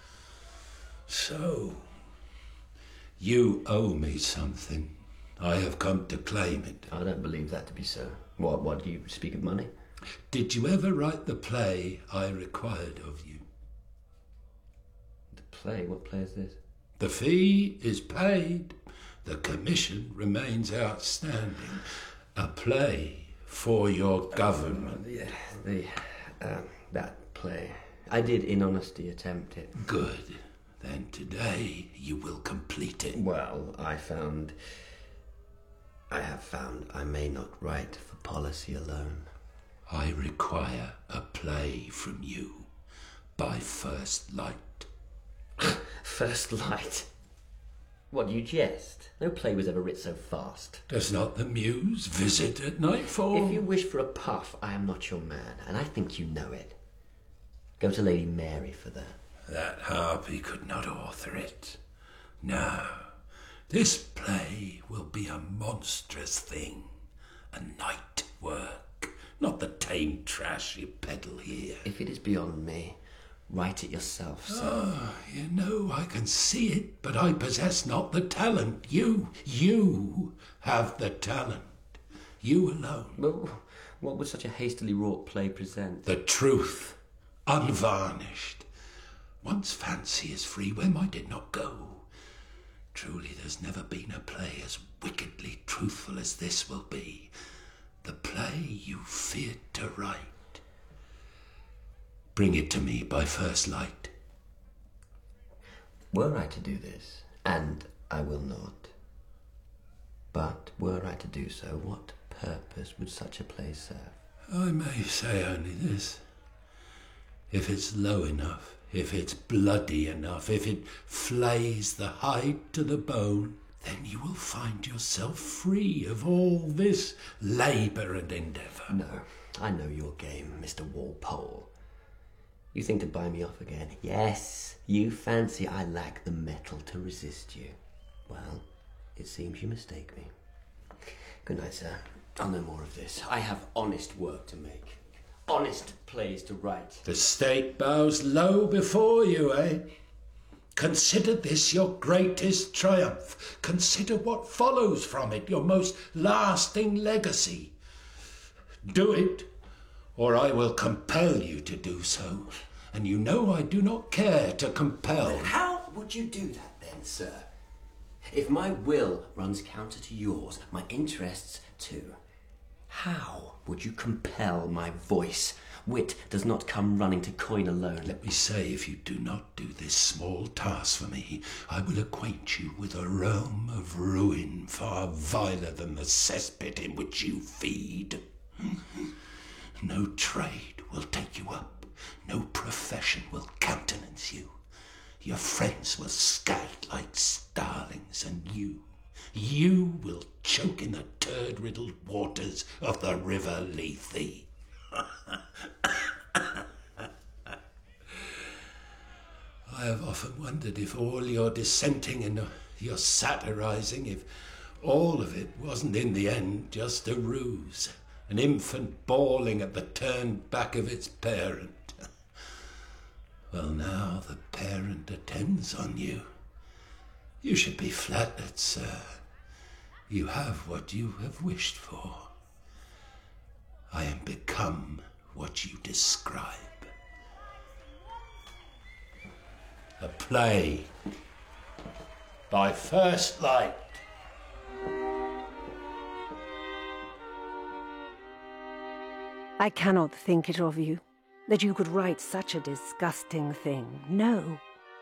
So, you owe me something. I have come to claim it. I don't believe that to be so. What, what, do you speak of money? Did you ever write the play I required of you? The play? What play is this? The fee is paid. The commission remains outstanding. A play for your government. Uh, yeah, the, uh, that play. I did, in honesty, attempt it. Good. Then today you will complete it. Well, I found... I have found I may not write for policy alone. I require a play from you by first light. First light? What, you jest? No play was ever writ so fast. Does not the muse visit at nightfall? If you wish for a puff, I am not your man, and I think you know it. Go to Lady Mary for that. That harpy could not author it. No. This play will be a monstrous thing, a night work, not the tame trash you peddle here. If it is beyond me, write it yourself, sir. Ah, you know, I can see it, but I possess not the talent. You, you have the talent. You alone. Well, what would such a hastily wrought play present? The truth, unvarnished. Once fancy is free, where might it not go? Truly, there's never been a play as wickedly truthful as this will be. The play you feared to write. Bring it to me by first light. Were I to do this, and I will not, but were I to do so, what purpose would such a play serve? I may say only this. If it's low enough, if it's bloody enough, if it flays the hide to the bone, then you will find yourself free of all this labour and endeavour. No, I know your game, Mister Walpole. You think to buy me off again? Yes, you fancy I lack the mettle to resist you. Well, it seems you mistake me. Good night, sir. I'll no more of this. I have honest work to make. Honest plays to write. The state bows low before you, eh? Consider this your greatest triumph. Consider what follows from it, your most lasting legacy. Do it, or I will compel you to do so. And you know I do not care to compel. How would you do that then, sir? If my will runs counter to yours, my interests too, how would you compel my voice? Wit does not come running to coin alone. Let me say, if you do not do this small task for me, I will acquaint you with a realm of ruin far viler than the cesspit in which you feed. No trade will take you up. No profession will countenance you. Your friends will scat like starlings, and you, you will choke in the turd-riddled waters of the River Lethe. I have often wondered if all your dissenting and your satirizing, if all of it wasn't in the end just a ruse, an infant bawling at the turned back of its parent. Well, now the parent attends on you. You should be flattered, sir. You have what you have wished for. I am become what you describe. A play by first light. I cannot think it of you, that you could write such a disgusting thing. No.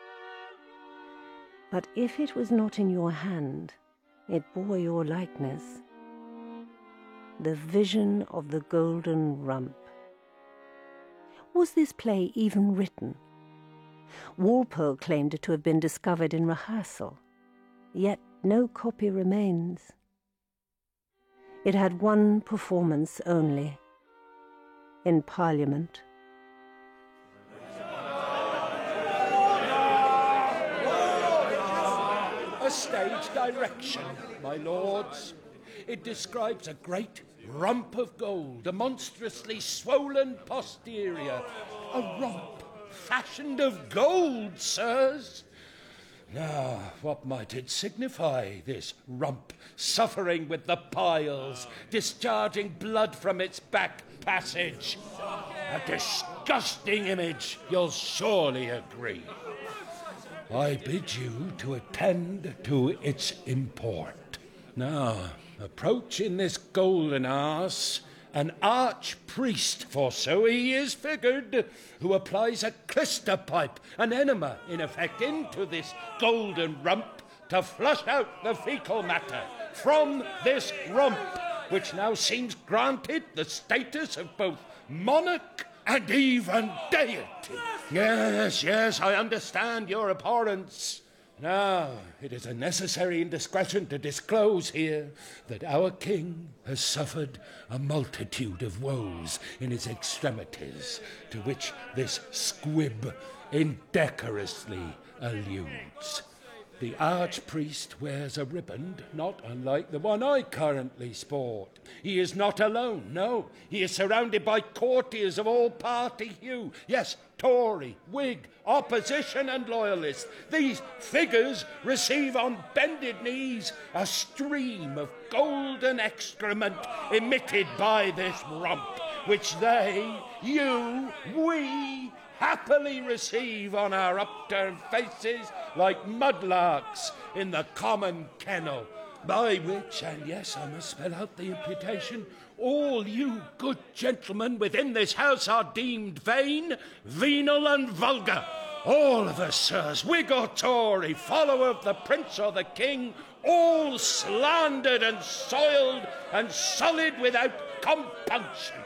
But if it was not in your hand, it bore your likeness. The Vision of the Golden Rump. Was this play even written? Walpole claimed it to have been discovered in rehearsal, yet no copy remains. It had one performance only, in Parliament. A stage direction, my lords. It describes a great rump of gold, a monstrously swollen posterior. A rump fashioned of gold, sirs. Now, what might it signify, this rump, suffering with the piles, discharging blood from its back passage? A disgusting image, you'll surely agree. I bid you to attend to its import. Now, approach in this golden arse an arch-priest, for so he is figured, who applies a clyster pipe, an enema, in effect, into this golden rump to flush out the fecal matter from this rump, which now seems granted the status of both monarch and even deity. Yes, yes, I understand your abhorrence. Now, it is a necessary indiscretion to disclose here that our king has suffered a multitude of woes in his extremities, to which this squib indecorously alludes. The archpriest wears a riband not unlike the one I currently sport. He is not alone, no. He is surrounded by courtiers of all party hue. Yes, Tory, Whig, Opposition and Loyalist. These figures receive on bended knees a stream of golden excrement emitted by this rump, which they, you, we, happily receive on our upturned faces like mudlarks in the common kennel, by which, and yes, I must spell out the imputation, all you good gentlemen within this house are deemed vain, venal and vulgar. All of us, sirs, Whig or Tory, follower of the Prince or the King, all slandered and soiled and sullied without compunction.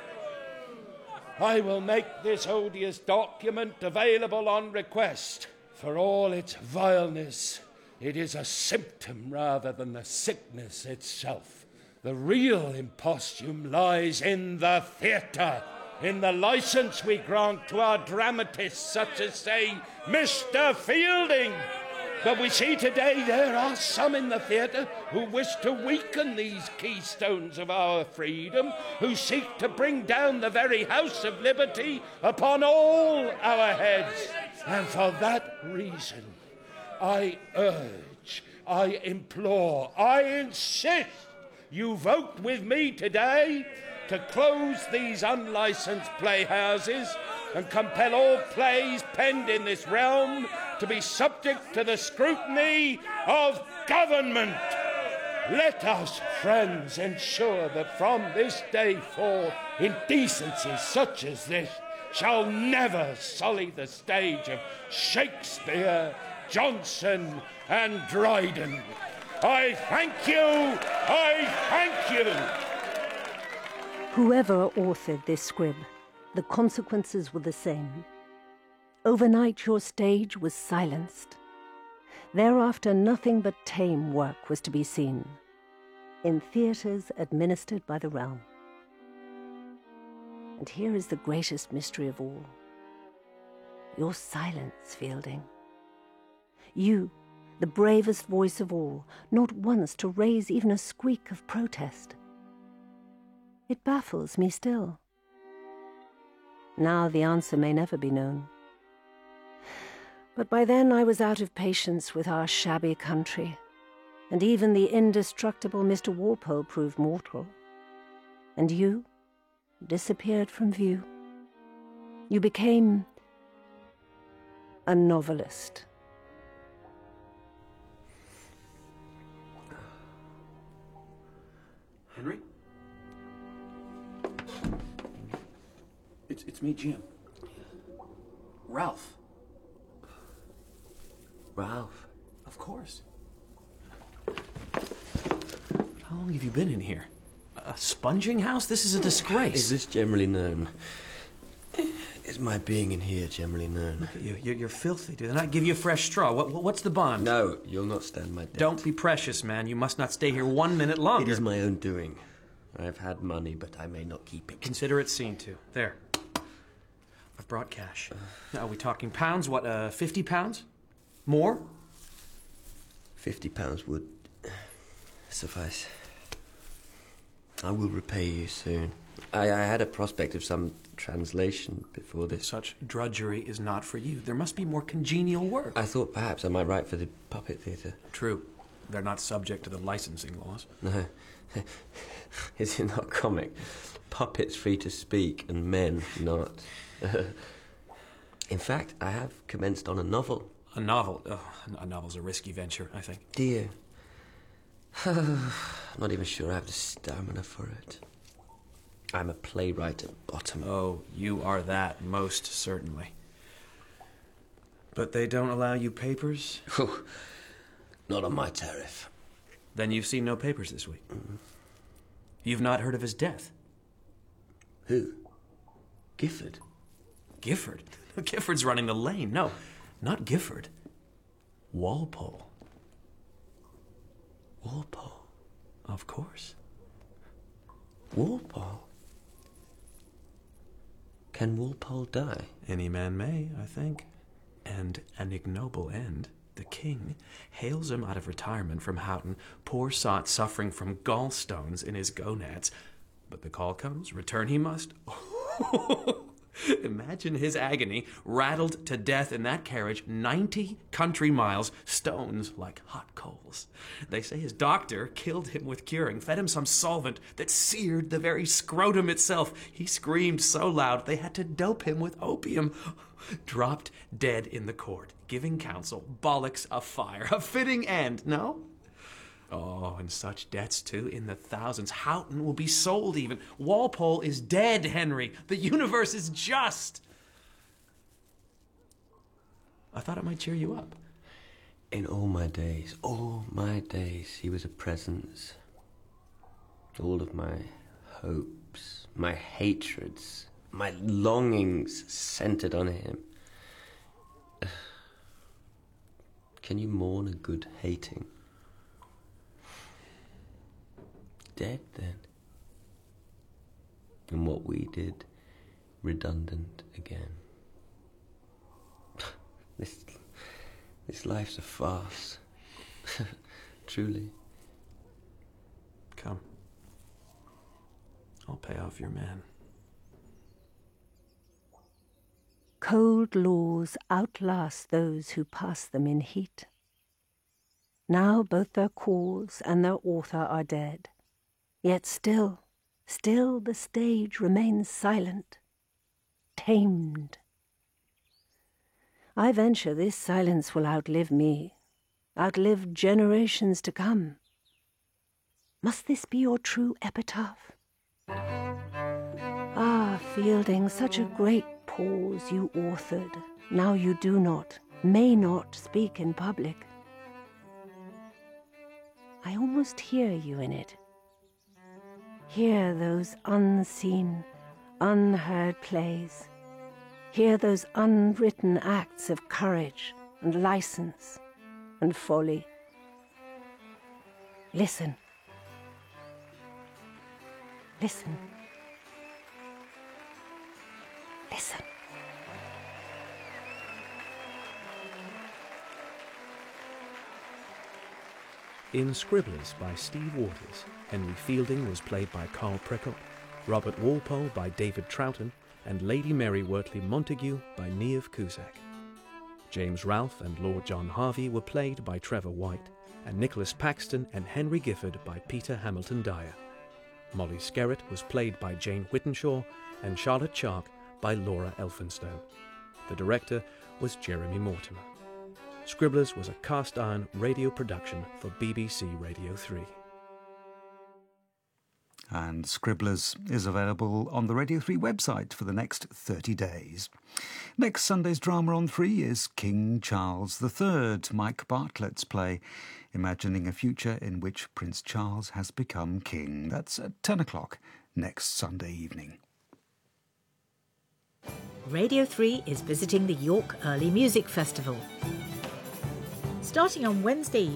I will make this odious document available on request. For all its vileness, it is a symptom rather than the sickness itself. The real imposthume lies in the theatre, in the licence we grant to our dramatists, such as, say, Mister Fielding. But we see today there are some in the theatre who wish to weaken these keystones of our freedom, who seek to bring down the very house of liberty upon all our heads. And for that reason, I urge, I implore, I insist you vote with me today to close these unlicensed playhouses and compel all plays penned in this realm to be subject to the scrutiny of government. Let us, friends, ensure that from this day forth, indecencies such as this shall never sully the stage of Shakespeare, Johnson, and Dryden. I thank you, I thank you. Whoever authored this squib, the consequences were the same. Overnight your stage was silenced. Thereafter nothing but tame work was to be seen, in theatres administered by the realm. And here is the greatest mystery of all. Your silence, Fielding. You, the bravest voice of all, not once to raise even a squeak of protest. It baffles me still. Now the answer may never be known. But by then I was out of patience with our shabby country, and even the indestructible Mister Walpole proved mortal. And you disappeared from view. You became a novelist. Henry? It's, it's me, Jim. Ralph. Ralph? Of course. How long have you been in here? A sponging house? This is a disgrace. Is this generally known? Is my being in here generally known? Look at you. You're, you're filthy. Do they not give you fresh straw? What, what's the bond? No, you'll not stand my debt. Don't be precious, man. You must not stay here one minute longer. It is my own doing. I've had money, but I may not keep it. Consider it seen to. There. I've brought cash. Now, are we talking pounds? What, uh, fifty pounds? More? Fifty pounds would suffice. I will repay you soon. I, I had a prospect of some translation before this. Such drudgery is not for you. There must be more congenial work. I thought perhaps I might write for the puppet theatre. True. They're not subject to the licensing laws. No. Is it not comic? Puppets free to speak and men not. In fact, I have commenced on a novel. A novel? Oh, a novel's a risky venture, I think. Dear. I'm not even sure I have the stamina for it. I'm a playwright at bottom. Oh, you are that, most certainly. But they don't allow you papers? Oh, not on my tariff. Then you've seen no papers this week? Mm-hmm. You've not heard of his death? Who? Gifford? Gifford? Gifford's running the lane. No, not Gifford. Walpole. Walpole? Of course. Walpole? Can Walpole die? Any man may, I think. And an ignoble end. The king hails him out of retirement from Houghton, poor sot suffering from gallstones in his gonads. But the call comes, return he must. Imagine his agony, rattled to death in that carriage, ninety country miles, stones like hot coals. They say his doctor killed him with curing, fed him some solvent that seared the very scrotum itself. He screamed so loud they had to dope him with opium. Dropped dead in the court, giving counsel, bollocks afire. A fitting end, no? Oh, and such debts, too, in the thousands. Houghton will be sold, even. Walpole is dead, Henry. The universe is just. I thought it might cheer you up. In all my days, all my days, he was a presence. All of my hopes, my hatreds, my longings centered on him. Can you mourn a good hating? Dead, then. And what we did, redundant again. This, this life's a farce. Truly. Come. I'll pay off your man. Cold laws outlast those who pass them in heat. Now both their cause and their author are dead. Yet still, Still the stage remains silent, tamed. I venture this silence will outlive me, outlive generations to come. Must this be your true epitaph? Ah, Fielding, such a great pause you authored. Now you do not, may not speak in public. I almost hear you in it. Hear those unseen, unheard plays. Hear those unwritten acts of courage and license and folly. Listen. Listen. Listen. In Scribblers by Steve Waters, Henry Fielding was played by Carl Prickle, Robert Walpole by David Troughton, and Lady Mary Wortley Montague by Niamh Cusack. James Ralph and Lord John Harvey were played by Trevor White, and Nicholas Paxton and Henry Gifford by Peter Hamilton Dyer. Molly Skerritt was played by Jane Whittenshaw, and Charlotte Chark by Laura Elphinstone. The director was Jeremy Mortimer. Scribblers was a cast-iron radio production for B B C Radio three. And Scribblers is available on the Radio three website for the next thirty days. Next Sunday's drama on three is King Charles the Third, Mike Bartlett's play, imagining a future in which Prince Charles has become king. That's at ten o'clock next Sunday evening. Radio three is visiting the York Early Music Festival. Starting on Wednesday